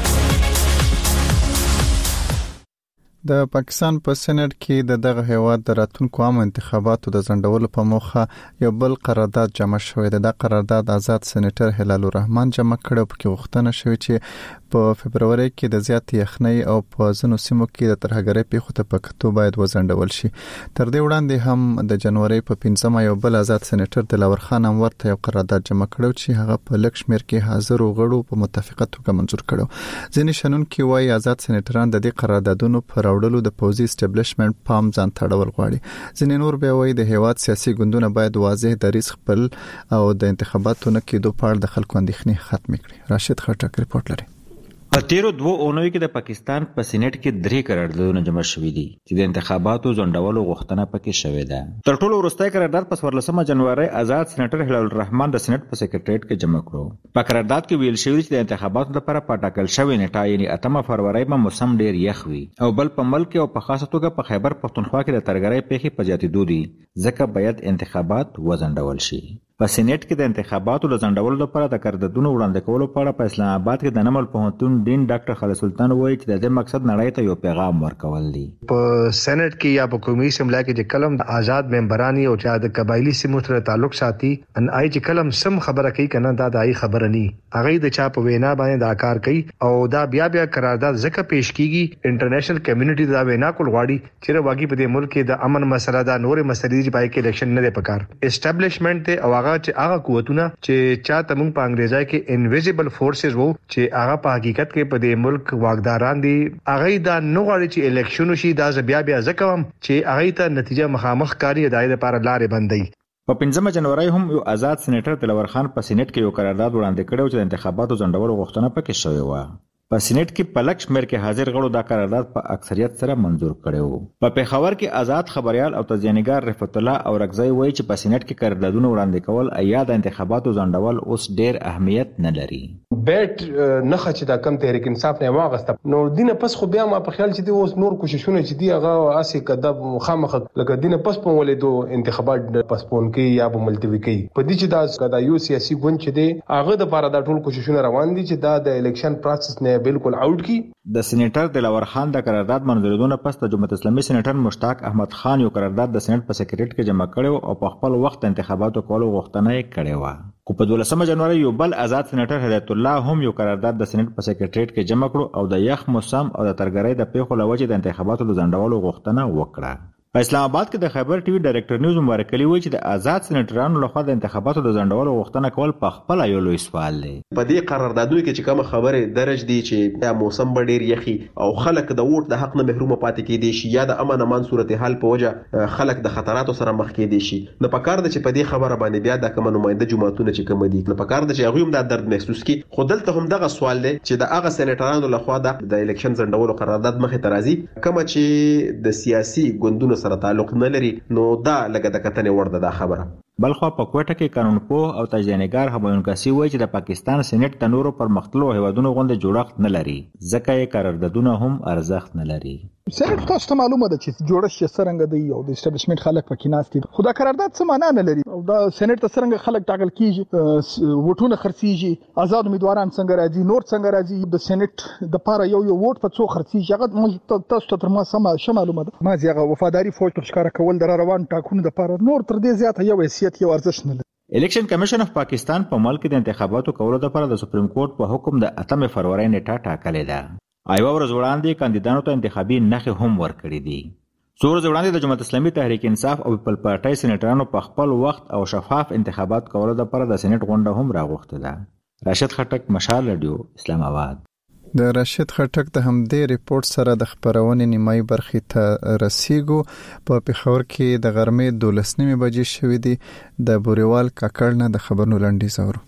د پاکستان په سېنات کې د دغه هیواد د راتلونکو عام انتخاباتو د ځنډولو په موخه یو بل قرارداد جمع شوی دی. د قرارداد آزاد سېنیټر هلال الرحمن جمع کړ په کې غوښتنه شوې چې په فبرवरी کې د زیات یخنۍ او په ځینو سیمو کې د ترهګرۍ پیښو ته په کتو باید وځنډول شي. تر دې وړاندې هم د جنوري په پنځمه یو بل آزاد سېنیټر دلاور خان انور ته یو قرارداد جمع کړو چې هغه په لک شمیر کې حاضر غړو په متفقه توګه منزور کړو. ځینې شنونکي وایي آزاد سېنیټران د دې قراردادونو پر راوړلو د پوزي اسټابلیشمنت پام ځان تړول غواړي. ځینې نور به وایي د هیواد سیاسي ګوندونه باید واضح دریځ خپل او د انتخاباتو نه کېدو په اړه د خلکو اندېښنې ختم کړي. راشد خټک ریپورت لري.
په تیرو دوه اونیو کې د پاکستان په سېنات کې درې قراردادونه جمع شوي دي چې د انتخاباتو ځنډولو غوښتنه پکې شوې ده. تر ټولو وروستی قرارداد په څوارلسمه جنوري آزاد سېنیټر هلال الرحمن د سېنات په سکریټریټ کې جمع کړو. په قرارداد کې ویل شوی چې د انتخاباتو لپاره په ټاکل شوې نیټه یعنی اتمه فروری به موسم ډیر یخ وي او بل په ملک او په خاصه توګه په خیبر پښتونخوا کې د ترګرۍ پیښې په زیاتېدو دي ځکه باید انتخابات وځنډول شي. په سېنات کې د انتخاباتو د ځنډولو لپاره د قراردادونو وړاندې کولو په اړه په اسلام آباد کې د نمل پوهنتون ډین ډاکټر خالد سلطان وایي چې د دې مقصد نړۍ ته یو پیغام ورکول دي.
په سېنات کې یا په قومي اسمبلی کې چې کلم د آزاد ممبرانی او چې د قبایلی سیمو سره تعلق ساتي ان آی چې کلم سم خبره کوي کنه دا د آی خبره نه هغه د چا په وینا باندې دا کار کوي او دا بیا بیا قرارداد ځکه پیش کیږي انټرنیشنل کمیونټي دا وینا کول غواړي چې واقعي په دې ملک کې د امن مسله دا نور مسلې چې پای کې الیکشن نه دی پکار اسټابلیشمنت ته او هغه چې هغه قوتونه چې چاته موږ په انګریزي کې انویزیبل فورسز وو چې هغه په حقیقت کې په دې ملک واګداران دي هغه دا نه غواړي چې الیکشن وشي دا بیا بیا ځکه چې هغه ته نتیجه مخامخ کاری ادارې لپاره لارې بندي.
په پنځمه جنوري هم یو آزاد سېنیټر دلاور خان په سېنات کې یو قرارداد وړاندې کړو چې د انتخاباتو ځنډولو غوښتنه پکې شوې و. په سېنات کې په لک شمیر کې حاضر غړو دا قرارداد په اکثریت سره منزور کړو. په پیښور کې آزاد خبريال او تزیانګار رفعت الله او رغزی وایي چې په سېنات کې قراردادونه وړاندې کول ایا د انتخاباتو ځنډول اوس ډېر اهمیت نه لري.
بیٹ نه خچ دا کم تحریک انصاف نه واغسته نو دینه پس خو بیا ما په خیال چې دی اوس نور کوششونه چې دی هغه اسی کده مخامخ لکه دینه پس په ولې دو انتخابات پسپون کې یا به ملتوي کوي په دې چې دا کدا یو سیاسي ګوند چې دی هغه د لپاره دا ټول کوششونه روان دي چې دا د الیکشن پروسس نه بالکل آوټ کی.
د سېنیټر دلاور خان د قرارداد منظوریدونه پس د جمهوریت اسلامي سېنیټر مشتاق احمد خان یو قرارداد د سېنات په سکریټریټ کې جمع کړو او په خپل وخت انتخاباتو کولو غوښتنه یې کړې و. خو په دولسمه جنوري یو بل آزاد سېنیټر هدایت الله هم یو قرارداد د سېنات په سکریټریټ کې جمع کړو او د یخ موسم او د ترګرۍ د پیښو لوجې د انتخاباتو د ځنډولو غوښتنه وکړه. په اسلام آباد کې د خیبر ټي وي ډایرکټر نیوز مبارک علي وایي چې د آزاد سېنیټرانو لخوا د انتخاباتو د ځنډولو غوښتنه کول په خپل یو لوی سوال دی.
په دې قراردادونو کې چې کوم خبره درج دي چې یا موسم به ډیر یخي او خلک د ووټ د حق نه محروم پاتې کېدي شي یا د امن امان صورتحال په وجه خلک د خطراتو سره مخ کېدي شي نو په کار د چې په دې خبره باندې بیا د کوم نماینده جماعتونه چې کوم دي نو په کار د چې هغه هم د درد محسوس کی خو دلته هم دغه سوال دی چې د هغه سېنیټرانو لخوا د الیکشن ځنډولو قرارداد مخې ته راځي کوم چې د سیاسي ګوندونو سره تعلق نه نو دا لکه د کتنې وړ ده دا خبره.
بلخو په کوټه کې قانونپوه او تجزیه‌نګار همایون کاسي وایي چې د پاکستان سېنات د نورو پرمختللو هیوادونو غونډه جوړښت نه لري ځکه یې قراردادونه هم ارزښت نه لري.
سېنات تاسو ته معلومه ده چې جوړښت څنګه دی او د اسټابلیشمنت خلک پکې ناست دي خو دا قرارداد څه معنا نه لري او دا سېنات ته څنګه خلک ټاکل کیږي ووټونه خرڅيږي آزاد امیدواران څنګه راځي نور څنګه راځي د سېنات د پاره یو یو ووټ په څو خرڅيږي هغه تاسو ته تر ما سم معلومه ده ما زیغه وفاداری فوج تر ښکارا کول در روان ټاکونه د پاره نور تر دې زیات یو حیثیت یو ارزښت نه لري.
الیکشن کمیشن اف پاکستان په ملک د انتخاباتو کولو لپاره د سپریم کورټ په حکم د اتمه فروری نیټه ټاکلې ده. ایوا ورځ وړاندې کاندیدانو ته انتخابي نښې هم ورکړې دي. څو ورځې وړاندې د جماعت اسلامي تحریک انصاف او پیپل پارټي سېنیټرانو په خپل وخت او شفاف انتخابات کولو لپاره د سېنات غونډه هم راغوښته ده. راشد خټک، مشال رادیو، اسلام آباد.
د راشد خټک د همدې ریپورت سره د خبرونې نیمای برخې ته رسیدو. په پېښور کې د غرمې دولس نیمې بجې شوې دي. د بوريوال کاکړ نه د خبرونو لنډیز اورو.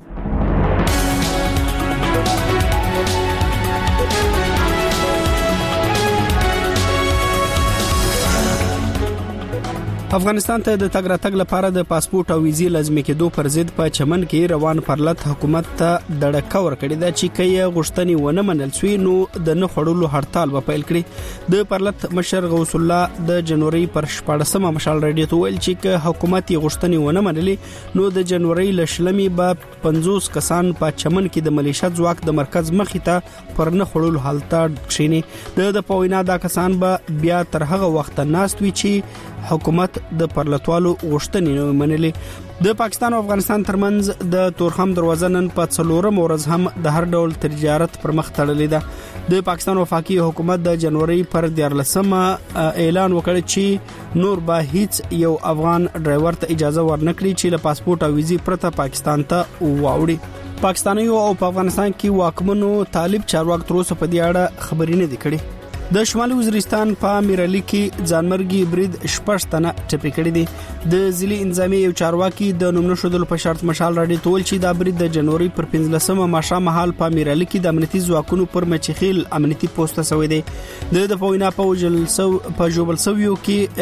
افغانستان ته د تګ راتګ لپاره د پاسپورت او ویزې لازمي کېدو پر ضد په چمن کې روان پرلط حکومت ته دړکه ورکړې ده چې کله غوښتنې ونه منل سوي نو د نه خړولو هړتال به پیل کړي. د پرلط مشر غوث الله د جنوري پر شپږمه مشال رادیو ته ویل چې که حکومت یې غوښتنې ونه منلې نو د جنوري لشلمي به پنځوس کسان په چمن کې د ملیشیا ځواک د مرکز مخې ته پر نه خړولو حالت کښینی. د پوینا دا کسان به بیا تر هغه وخت ناست وي چې حکومت د پرلطوالو غوښتنې نه منلې. د پاکستان او افغانستان ترمنځ د تورخم دروازه نن په څلورم ورځ هم د هر ډول تجارت پر مخ تړلې ده. د پاکستان وفاقي حکومت د جنوري پر دیارلسمه اعلان وکړ چې نور به هیڅ یو افغان ډرایور ته اجازه ورنکړي چې له پاسپورت او ویزې پرته پاکستان ته واوړي. پاکستانیو او په افغانستان کې واکمنو طالب چارواکي تر اوسه په دې اړه خبرې نه دي کړې. د شمالي وزیرستان په میرالي کې ځانمرګي برید شپږ تنه ټپي کړي دي. د ځلي انځامي یو چارواکي د نوم نشودل په شرط مشال راډیو تول چې دا برید د جنوري پر پنځلسمه ماښام مهال په میرالي کې د امنیتي ځواکونو پر مچخیل امنیتي پوسټ سوی دی. د د پوینا په وجلسو په جوبل سویو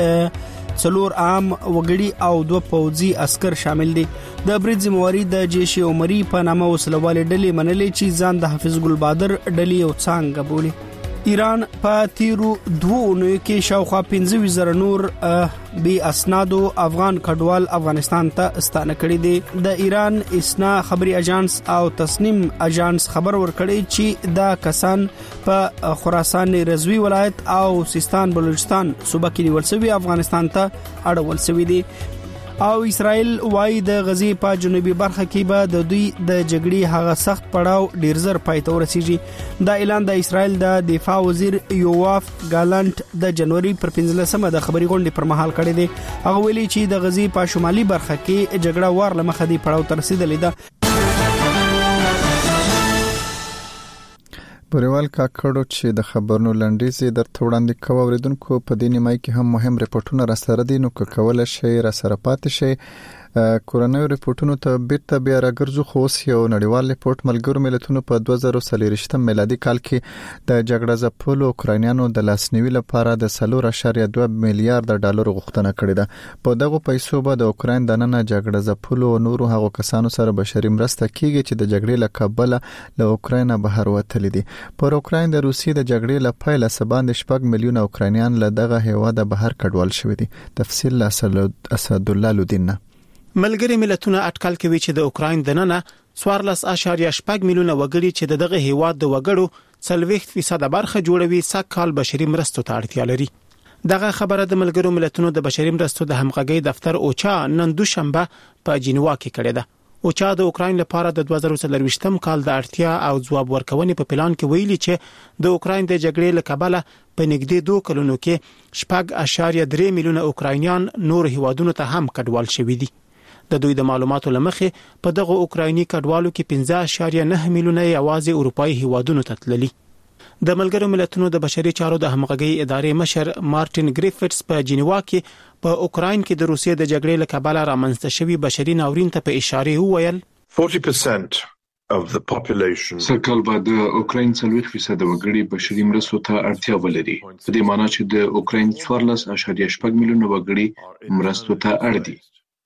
کې څلور عام وګړي او دوه پوځي عسكر شامل دي. د برید ذمہواری د جیش عمري په نامه وسلواله ډلې منلې چې ځان د حافظ ګل بادر ډلې او څنګه بولي. ایران په تیرو دوه اونیو کې شاوخوا پنځه وزره نور بي اسنادو افغان کډوال افغانستان ته ستانه کړي دي. د ایران اسنا خبري اژانس او تسنیم اژانس خبر ورکړي چې دا کسان په خراسان رضوی ولایت او سیستان بلوچستان صوبه کې نیول شوی افغانستان ته اړول شوی دي. او اسرائیل وايي د غزي په جنوبي برخه کې به د دوی د جګړې هغه سخت پړاو ډیر زر پای ته ورسیږي. دا اعلان د اسرائیل د دفاع وزیر یوواف ګالانت د جنوري پر پنځلسمه د خبري غونډې پر مهال کړی دی. هغه ویلي چې د غزي په شمالي برخه کې جګړه وار لمخه دی پړاو ته رسیدلې ده.
بوريوال کاکړو چې د خبرونو لنډیز درته وړاندې کوو اوریدونکو په دې نیمای کې هم مهم ریپورتونه را سره دي نو کول شي را سره پاتې شي. کورونو ریپورتونو ته بیرته بیا راګرځو خو اوس یو نړیوال ریپورت ملګرو ملتونو په دوه زره څلور میلادي کال کې د جګړه ځپلو اوکراینانو د لاسنیوي لپاره د څلور اعشاریه دوه میلیارډ ډالر غوښتنه کړې ده. په دغه پیسو به د اوکراین د نن جګړه ځپلو او نورو هغو کسانو سره بشري مرسته کیږي چې د جګړې له کابل له اوکراین بهر وتلي دي. پر اوکراین د روسیې د جګړې له پیل سباند شپږ میلیون اوکراینیان له دغه هیواد بهر کډوال شوي دي. تفصیل له اسد الله لودین.
ملګری ملتونه اټکل کوي چې د اوکراین د نن څوارلس اعشاریه شپږ میلیونه وګړي چې دغه هیواد د وګړو څلوېښت فیصد برخه جوړوي سږ بشري مرستو ته اړتیا لري. دغه خبره د ملګرو ملتونو د بشري مرستو د همغږي دفتر اوچا نن دوشنبه په جنیوا کې کړې ده. اوچا د اوکراین لپاره د دوه زره څلور کال د اړتیا او ځواب ورکونې په پلان کې ویلي چې د اوکراین د جګړې له کبله په نږدې دوه کلونو کې شپږ اعشاریه درې میلیونه اوکراینیان نور هیوادونو ته هم کډوال شوي دي. د دوی د معلوماتو لمخې په دغه اوکرایني کډوالو کې پنځه اعشاریه نه میلیونه یوازې اروپאי هیوادونو ته تللي. د ملګرو ملتونو د بشري چارو د همغږي ادارې مشر مارټین ګریفټس په جنیوا کې په اوکراین کې د روسیې د جګړې له کبله رامنځته شوی بشري ناورین ته په اشاره وویل
forty percent of the population
سرکال به د اوکراین څلوېښت فیصد وګړي بشري مرستو ته اړتیا ولري. په دې معنی چې د اوکراین څوارلس اعشاریه شپږ میلیونه وګړي مرستو ته اړ دي.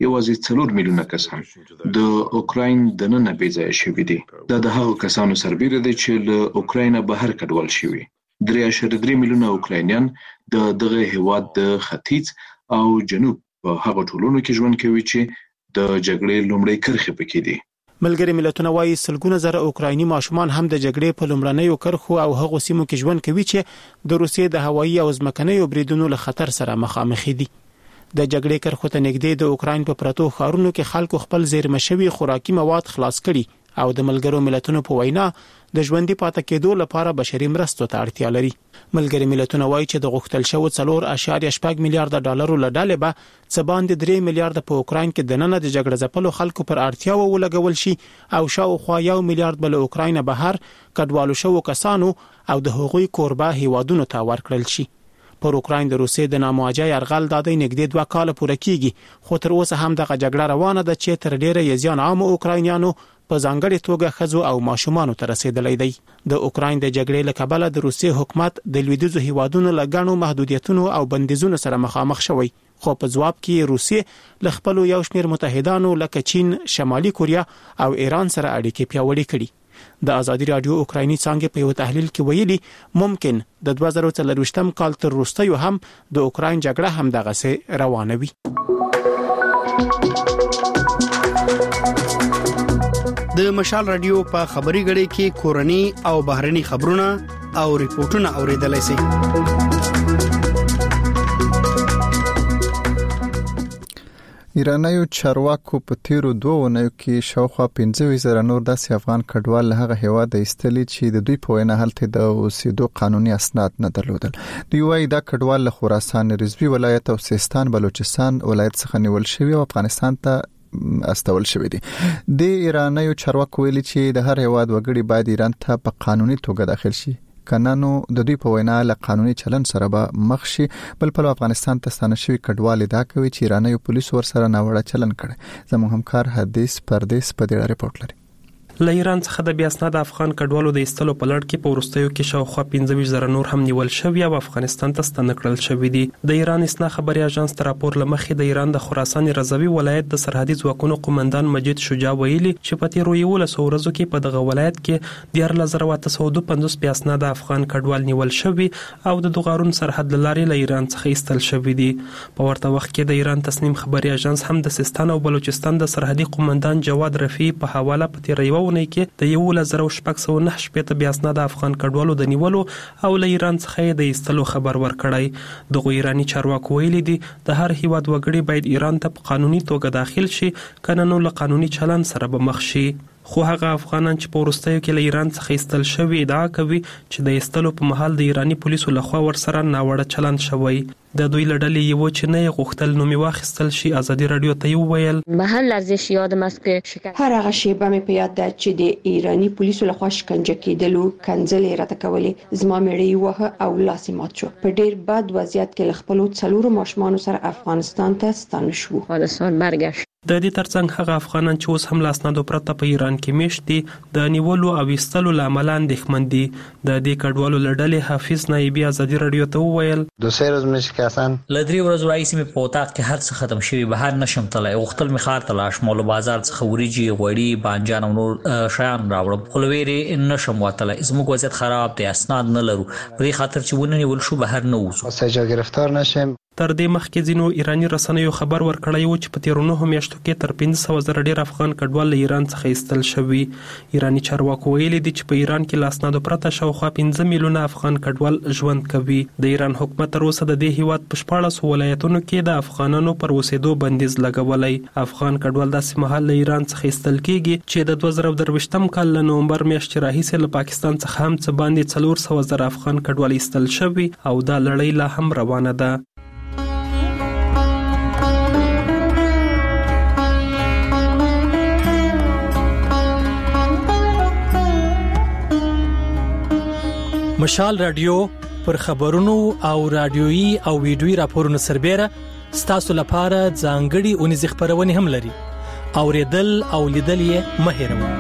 یوازې څلور میلیونه کسان د اوکراین د نن بیځای شوي دي. دا د هغو کسانو سربېره دي چې له اوکراین بهر کډوال شوي. درې اعشاریه درې میلیونه اوکراینیان د دغه هیواد د ختیځ او جنوب په هغه ټولونو کې ژوند کوي چې د جګړې لومړی کرښې پکې دي.
ملګری ملتونه وايي سلګونه زره اوکرایني ماشومان هم د جګړې په لومړنیو کرښو او هغو سیمو کې ژوند کوي چې د روسیې د هوایي او ځمکنیو بریدونو له خطر سره مخامخ دي. د جګړې کرښو ته نږدې د اوکراین په پرتو ښارونو کې خلکو خپل زیرمه شوي خوراکي مواد خلاص کړي او د ملګرو ملتونو په وینا د ژوندۍ پاتې کېدو لپاره بشري مرستو ته اړتیا لري. ملګری ملتونه وايي چې د غوښتل شوو څلور اعشاریه شپږ میلیارډ ډالرو له ډالې به څه باندې درې میلیارډ په اوکراین کې د نن د جګړې ځپلو خلکو پر اړتیاو ولګول شي او شاوخوا یو میلیارډ بل اوکراین بهر کډوالو شوو کسانو او د هغوی کوربه هیوادونو ته ورکړل شي. پر اوکراین د روسیې د نامواجه يرغل د دې نږدې دوه کال پوره کیږي خو تر اوسه هم د جګړه روانه ده چې تر ډیره یې ځان عام اوکراینیانو په ځانګړي توګه خزو او ماشومان ته رسیدلې دي. د اوکراین د جګړې له کبله د روسیې حکومت د لویدیځو هیوادونو لګڼو محدودیتونو او بندیزونو سره مخامخ شوی خو په ځواب کې روسیې ل خپل یو شمېر متحدانو لکه چین، شمالي کوریا او ایران سره اړیکې پیاوړې کړي. د ازادي رادیو اوکرایني څنګه په یو تحلیل کې ویلي ممکن د دوه زره څلرويشتم کال تر وروستیو هم د اوکراین جګړه هم دغه سه روانه وي.
د مشال رادیو په خبري غړي کې کورني او بهرني خبرونه او ریپورتونه اوریدلای شئ.
ایرانیو چارواکو په تیرو دوه ونیو کې شاوخوا پنځه زره نور داسې افغان کډوال له هغه هیواد ایستلي چې د دوی په وینا هلته د اوسېدو قانوني اسناد نه درلودل. دوی وايي دا کډوال له خراسان رضوي ولایت او سیستان بلوچستان ولایت څخه نیول شوی او افغانستان ته استول شوی دي. د ایرانیو چارواکو ویلي چې د هر هیواد وګړي باید ایران ته په قانوني توګه داخل شي. کنانو د دوی په وینا له قانوني چلن سره به مخ شي. بل په افغانستان ته ستانه شوی کډوال دا کوي چې ایرانیو پولیس ور سره ناوړه چلن کړي. زموږ همکار حدیث پردیس په دې ریپورت لري.
له ایران څخه د بیا اسناد افغان کډوالو د ایستلو په لړ کې په ورستیو کې شاوخوا پنځه زره نور هم نیول شوی او افغانستان ته ستنه کړل شوی دي. د ایران اسنا خبري اژانس تر راپور لمخې د ایران د خراسان رضوي ولایت د سرحدي ځواکونو قومندان مجید شجاع ویلي چې په تیرو یو لسو ورځو کې په دغه ولایت کې د دیارلس زره اته سوه دوه پنځوس بیا اسناد افغان کډوال نیول شوی او د دوغارون سرحد لارې له ایران څخه ایستل شوی دي. په ورته وخت کې د ایران تصنیم خبري اژانس هم د سیستان او بلوچستان د سرحدي قومندان جواد رفیع په حواله په تیر یو ونی کې د یو لزر او شپږ سوه نه شپږ بیا اسناد افغان کډوالو د نیولو او له ایران څخه د ایستلو خبر ورکړی. د ایرانی چارواکو ویلي دي د هر هیواد وګړي باید ایران ته په قانوني توګه داخل شي کنه نو له قانوني چلن سره به مخ شي. خو هغه افغانان چې په ورستیو کې له ایران څخه ایستل شوی ادعا کوي چې د ایستلو په محل د ایرانی پولیسو لخوا ورسره ناوړه چلند شوی. د دوی لړلې یو چې نه غوښتل نو می واخیستل شي. ازادي رادیو ته یو ویل
محل ارزش یادم است که هر هغه شیبه می په یاد ده چې د ایرانی پولیسو لخوا شکنجه کېدلو کنځلې راته کولې زما مړی وه او لاسې مات شو. په ډیر بد وضعیت کې خپل څلورو ماشومانو سره افغانستان ته ستانه شو. حادثات برگشت.
د دې ترڅنګ هغه افغانان چې اوس هم لاسنادو پرته په ایران کې میشت دي د نیولو او ایستلو لامل اندېښمن دي. د دې کډوالو لړلې حافظ نایبی ازادي رادیو ته وویل
د سه ورځې مې کسان
لدري ورځ راځي مې په وطاق کې هر څه ختم شوی بهر نشم تلای وختل می خار تلاش مول بازار څخه وريجي غوړي بانجان او نور شیان راوړم خلويري نشم وتلای زموږ وضعیت خراب دی اسناد نه لرو په دې خاطر چې ونه نیول شو بهر نه وځو
سجا گرفتار نشم.
تر دې مخکې ځینو ایرانی رسنیو خبر ورکړی و چې په تیرو نهو میاشتو کې تر پنځه سوه زره ډیر افغان کډوال له ایران څخه ایستل شوي. ایرانی چارواکو ویلي دي چې په ایران کې لاسنادو پرته شاوخوا پنځه میلیونه افغان کډوال ژوند کوي. د ایران حکومت تر اوسه د دې هیواد په شپاړس ولایتونو کې د افغانانو پر اوسېدو بندیز لګولی. افغان کډوال داسې مهال له ایران څخه ایستل کیږي چې د دوه زره درویشتم کال له نومبر میاشتې راهیسې له پاکستان څخه هم څه باندې څلور سوه زره افغان کډوال ایستل شوي او دا لړۍ لا هم روانه ده.
مشال رادیو پر خبرونو او رادیويي او ویډیويي راپورونو سربېره ستاسو لپاره ځانګړي اونیز خبرونه هم لري. اوریدل او لیدل یې مه هېروئ.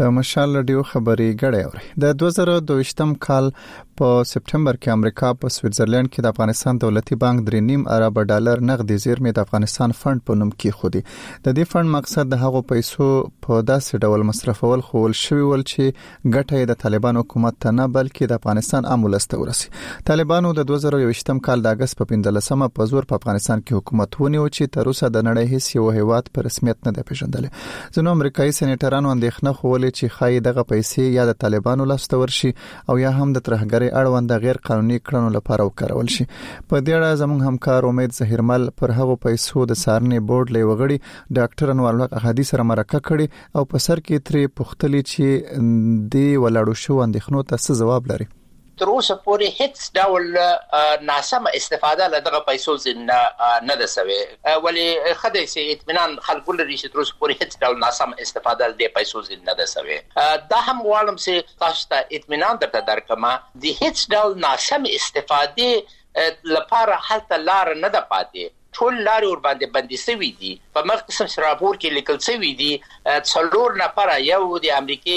د مشال رادیو خبري غړې اوري د دوه زره دوه ویشتم کال په سپټمبر کې امریکا په سویټزرلند کې د افغانستان دولتي بانک درې نیم ارب ډالر نقدي زیرمې د افغانستان فند په نوم کې خودي د دې فند مقصد د هغو پیسو په داسې ډول مصرفول خول شوی ول چې ګټه د طالبان حکومت ته نه بلکې د افغانستان عامولسته ورسي طالبانو د دوه زره ویشتم کال د اگست په پنځلسمه په زور په افغانستان کې حکومت ونیو چې تر اوسه د نړۍ هیڅ یو هیواد په رسمیت نه دی پیژندل ځینو امریکایي سېنیټرانو اندېښنه خولې چې خای دغه پیسې یا د طالبانو لاسته ورشي او یا هم د ترهګری اړوند غیر قانوني کړنو لپاره وکړول شي په دې اړه زموږ همکار امید زهیرمل پر هغو پیسو د سارنې بورډ لې وغړي ډاکټر انوار الحق احادي سره مرکه کړي او په سر کې ترې پوښتلې چې دی ولاړو شو اندېښنو ته څه جواب لري
تر اوسه پورې هیڅ ډول ناسمه استفاده له دغه پیسو نه نه ده سوي ولی خدای سي اطمینان خلکو لري چې تر اوسه پورې هیڅ ډول ناسمه استفاده له پیسو نه ده سوي دا هم غواړم چې تاسو ته اطمینان درته درکمه د هیڅ ډول ناسمه استفاده لپاره هلته لار نه ده پاتې ټول لارې ور باندې بندي شوې دي په مخکې سم راپور کې لیکل شوی دي څلور نفر یو د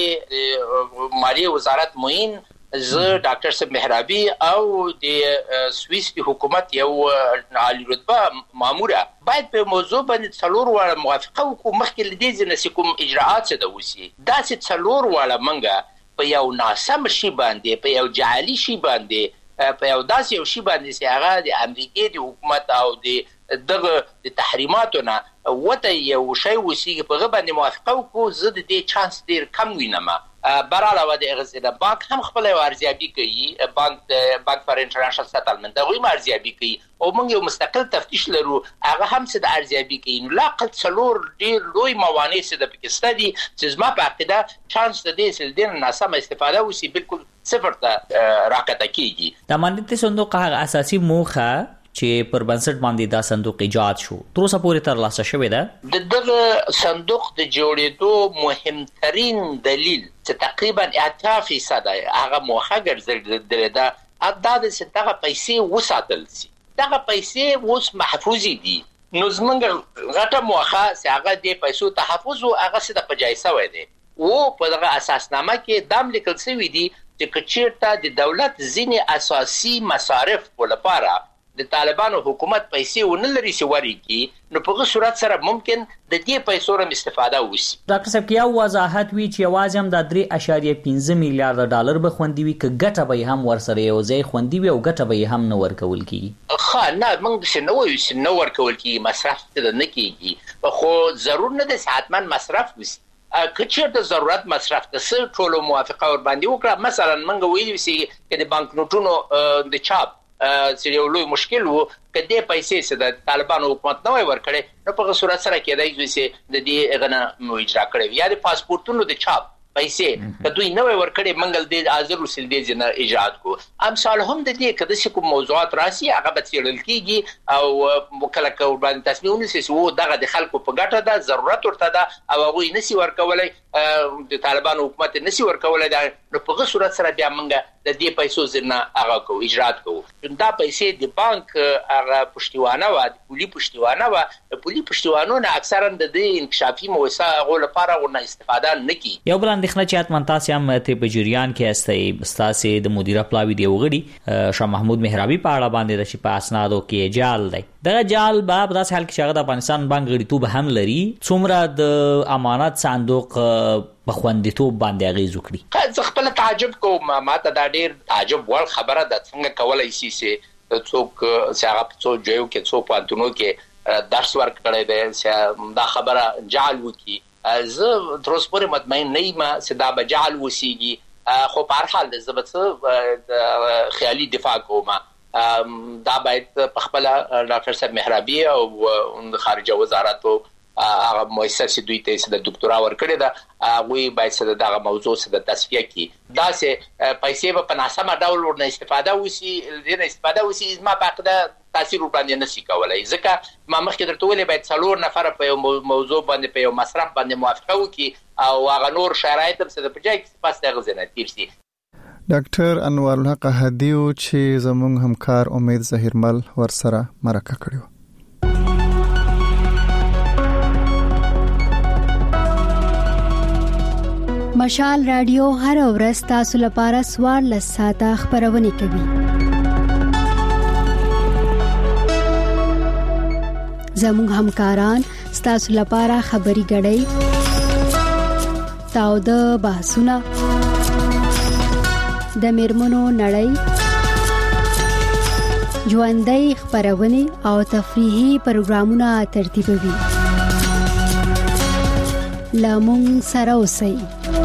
امریکای مالیه وزارت معین زه ډاکټر صاحب محرابي او د سويس د حکومت یو عالی رتبه ماموره باید په موضوع باندې څلور واړه موافقه وکړو مخکې لدې ځنه کوم اجراءات څه د وسی دا چې څلور واړه منګه په یو ناسم شی باندې په یو جعلي شی باندې په یو داسې یو شی باندې چې هغه د امریکای د حکومت او د دغه د تحریماتو نه وته یو شی وسی په غو باندې موافقه وکړو زه د دې چانس ډیر کم وینم براله و د اغزیده بانک هم خپل ارزیابي کوي بانک بانک فار انټرنیشنل سټلمنت دغه هم ارزیابي کوي او موږ یو مستقل تفتیش لرو هغه هم څه د ارزیابي کوي نو لا قل څلور ډیر لوی موانع څه د پکستان دي چې زما په عقیده چانس د دې سلدین ناسمه استفاده وسی بالکل صفر ته راکته کیږي
د امنیتي صندوق هغه اساسي موخه چې پر بنسټ باندې دا صندوق ایجاد شو تر اوسه پورې تر لاسه شوی ده
د دغه صندوق د جوړېدو مهمترین دلیل چې تقریبا اته فیصد هغه موخه ګرځېدل ده ادا د ستغه پیسې وساتل سي دغه پیسې اوس محفوظ دي نو زمونږ غټه موخه چې هغه د پیسو تحفظ او هغه څه د پجایسه وای دي او په دغه اساسنامه کې دام لیکل شوی دي چې کچیرته د دولت ځینې اساسي مصارف ولپاره د طالبانو حکومت پیسې ونلري چې وريږي نو په هغه صورت سره ممکن د دې پیسو رم استفاده وشي
ډاکټر صاحب کیا وضاحت وی چې आवाज هم د درې اشاریه پنځه میلیارډ ډالر به خوندي وي ک ګټه به هم ورسره یو ځای خوندي وي او ګټه به هم نه ورکول کیږي
خا نه موږ څه نو وي چې نو ورکول کیږي مصرف ته نه کیږي خو ضرور نه د حتمان مصرف وشي کچیر د ضرورت مصرف ته سره ټولو موافقه ور باندې وکړه مثلا موږ ویل چې د بانک نوټونو د چاپ چې یو لوی مشکل وو کله پیسې چې د طالبانو حکومت نه وای ورکړي نو په صورت سره کېدای چې د دې غنه اجرا کړی یا د پاسپورتونو د چاپ پیسې کدوې نه وای ورکړي منګل د حاضر وسیل دي جن ایجاد کو امثال هم د دې کده چې کوم موضوعات راسي هغه به تیرل کیږي او وکړه کو باندې تصمیم ونیسي وو دغه د خلکو په ګټه ده ضرورت ورته ده او هغه نسی ورکولای د طالبانو حکومت نسی ورکولای دا نو په صورت سره بیا منګه د دې پیسو زنه هغه کو اجرات کو دا پیسې د بانک هغه پښتیوانه و د پولی پښتیوانه و د پولی پښتیوانو نه اکثرا د دې انکشافي موسسه غو لپاره غو استفاده نکي
یو بل اندېښنه چې اتمن تاسو هم ته په جریان کې استای استاسي د مدیره پلاوی دی وغړي شاه محمود محرابي په اړه باندې د شپه اسنادو کې جال دی دا جال باب داس حال کې شغه د افغانستان بانک غړیتوب هم لري څومره د امانت صندوق بخوندیتوب باندې غیز وکړي
زه خپل تعجب کوم ما ته دا ډیر تعجب ور خبره ده څنګه کولای شي چې څوک څنګه په څو ځایو کې څو پانتونو کې درس ورکړی دی چې دا خبره جال وکړي زه تر اوسه پورې مطمئن نه یم چې دا به جال وسیږي خو په هر حال د زبته خیالي دفاع کوم دا باید په خپل ډاکټر صاحب محرابي او خارجه وزارت او هغه مؤسسه دوی ته د ډاکټرا ورکړی دا غوي باید څه دغه موضوع څه د تصفیه کی دا څه پیسې په ناسمه ډول ورنه استفاده وسی دینه استفاده وسی ما پاکده تاثیر باندې نشي کولای ځکه ما مخکې درته ویلې باید څلور نفر په یو موضوع باندې په یو مصرف باندې موافقه وکړي او هغه نور شرایط هم څه د پجای کې پاس د غزنه تیر شي
ډاکټر انوار الحق هدیو چې زموږ همکار امید زهیرمل ورسره مرکه کړو
مشال رادیو هر ورځ تاسو لپاره سوار لساته خبرونه کوي. زموږ همکاران تاسو لپاره خبري غړي تاو د بحثونه د میرمنو نړۍ ژوندۍ خبرونه او تفریحي پروګرامونه ترتیبوي. لامون سره اوسئ.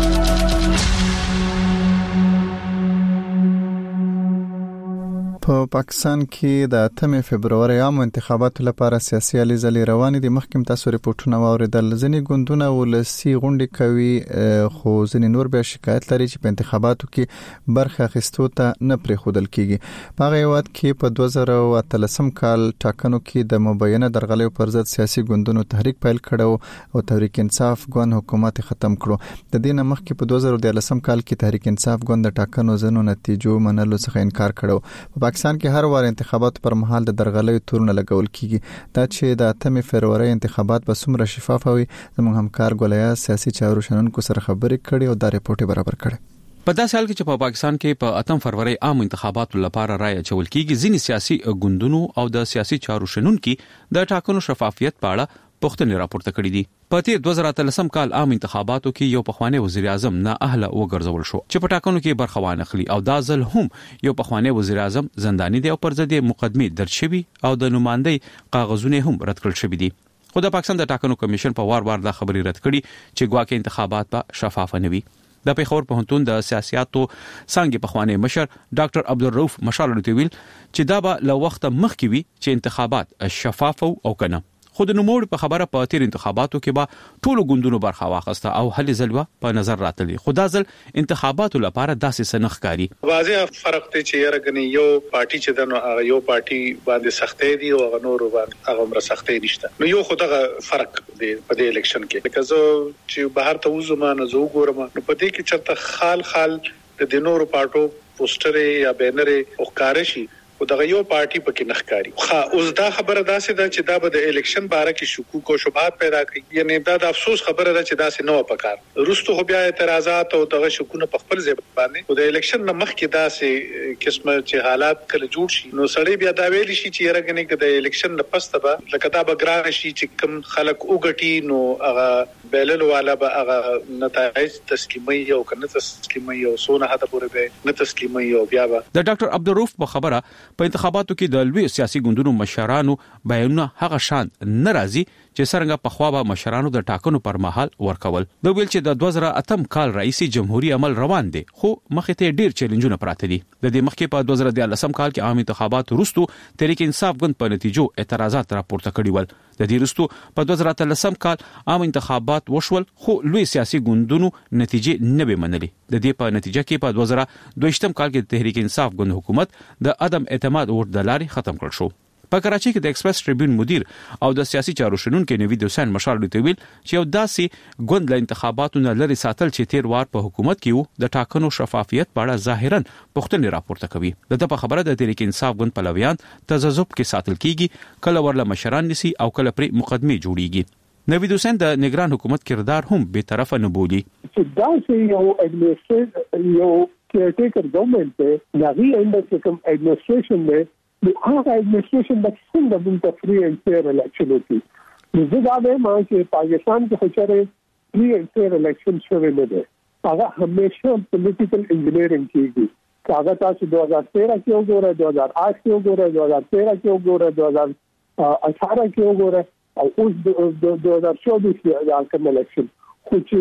په پاکستان کې د اتمې فبرवरी عام انتخاباتو لپاره سیاسي هلې ځلې روانې دي. مخکې تاسو ریپورتونه واوریدل. ځینې ګوندونه ولسی غونډې کوي خو ځینې نور بیا شکایت لري چې په انتخاباتو کې برخه اخیستو ته نه پرېښودل کیږي. په هغه هیواد کې په دوه زره اتلسم کال ټاکنو کې د مبینه درغلیو پر ضد سیاسي ګوندونو تحریک پیل کړو او تحریک انصاف ګوند حکومت ختم کړو. د دې نه مخکې په دوه زره دیارلسم کال کې تحریک انصاف ګوند د ټاکنو ځینو نتیجو منلو څخه انکار کړو. په پاکستان کې هر وار انتخابات پر مهال د درغلیو تورونه لګول کیږي. دا چې د اتمې فبرवरी انتخابات به څومره شفاف وي زموږ همکار ګولیا سیاسي چارو شنونکو سره خبرې کړې او دا ریپورت برابر کړي.
په داسې حال کې چې په پاکستان کې په اتم فروری عام انتخاباتو لپاره رائے اچول کیږي، ځینې سیاسي ګوندونو او د سیاسي چارو شنونکو د ټاکنو شفافیت په اړه پوښتنې راپورته کړې دي. په تیر دوه زره اتلسم کال عام انتخاباتو کې یو پخوانی وزیر اعظم نه اهله وګرځول شو چې په ټاکنو کې برخه وانه خلی او دا ځل هم یو پخوانی وزیر اعظم زنداني دی او پر ضد مقدمه درج شوی او د نمائندۍ کاغذونه هم رد کړل شوی دي. خو د پاکستان د ټاکنو کمیشن په وار وار دا خبري رد کړي چې ګواکې انتخابات به شفاف نه وي. د پیښور پوهنتون د سیاستو څنګه پخوانی مشر ډاکټر عبدالرؤف مشال ویل چې دا به له وخت مخکې وي چې انتخابات شفاف او کنه. خو د نوموړي په خبره په تیر انتخاباتو کې به ټولو ګوندونو برخه واخیسته او هلې ځلوه په نظر راتلی. خو دا ځل انتخاباتو لپاره داسې سنخ کاری
واضح فرق ته چې یرغنی یو پارټي چې د یو پارټي باندې سختې دي او نور باندې هغه مر سختې نشته. نو یو خدغه فرق دی په دې الیکشن کې. لکه زه چې بهر ته وزم نه زه ګورم نو په دې کې چرته خال خال د نورو پارټو پوسټر یا بینر او کارشي او دغه یو پارټي پکې نخکاری. خا اوس دا خبره داسې ده چې دا به د الیکشن باره کې شکوک او شبهات پیدا کوي. یعنی دا د افسوس خبره ده چې داسې نه و پکار. روستو خو بیا اعتراضات او دغه شکونه په خپل ځای باندې او د الیکشن نه مخکې داسې قسمه چې حالات کله جوړ شي نو سړی بیا دا ویل شي چې یرغنی کې د الیکشن نه پسته به لکه دا به ګران شي چې کم خلک وګټي نو هغه بیلل والا به هغه نتایج تسلیمي او کنه تسلیمي او سونه هدا پورې به نه تسلیمي او بیا به
د ډاکټر عبدالرؤف په خبره په انتخاباتو کې د لوی سیاسي ګوندونو مشرانو بیانونه هغه شان ناراضي چې څنګه په خوا به مشرانو د ټاکنو پر مهال ورکول. د ویل چې د دوه زره اتم کال رئیسي جمهوریت عمل روان دي خو مخې ته ډیر چیلنجونه پراته دي. د دې مخکې په دوه زره دیارلسم کال کې عام انتخابات وروسته تحریک انصاف ګوند په نتیجو اعتراضات راپورته کړي ول. د دې وروسته په دوه زره اتلسم کال عام انتخابات وشول خو لوی سیاسي ګوندونو نتیجې نه به منلي. د دې په نتیجه کې په دوه زره دوهشتم کال کې تحریک انصاف ګوند حکومت د عدم اعتماد ووټ دلاري ختم کړ شو. په کراچۍ کې د ایکسپریس ټریبیون مدیر او د سیاسي چارو شنونکو نوید حسین مشال ویل چې یو داسې ګوند له انتخاباتو نه لري ساتل چې تیر وار په حکومت کې وو د ټاکنو شفافیت په اړه ظاهرا پوښتنې راپورته کوي. د په خبره د تحریک انصاف ګوند پلویان تذبذب کې ساتل کیږي، کله ورله مشران نسی او کله پر مقدمه جوړیږي. نوید حسین د نگران حکومت کردار هم به طرفه نه بولی.
دا چې یو اډمنسټریټ یو کیرټیکر ګورنمنت دی دغه انډر کوم اډمنسټریشن دی نو هغه اډمنسټریشن د څنګه د فری اینڈ فیر الیکشن وکړي. نو زه دا وایم چې پاکستان کې خچره فری اینڈ فیر الیکشن شوی نه دی. هغه همیشه پولیټیکل انجینیرینګ کیږي. هغه تاسو دوه هزار تیرہ کې وګورئ، دوه هزار آٹھ کې وګورئ، دوه هزار تیرہ کې وګورئ، دوه هزار اٹھارہ کې وګورئ او اوس دوه هزار چوبیس کې د کوم الیکشن خو چې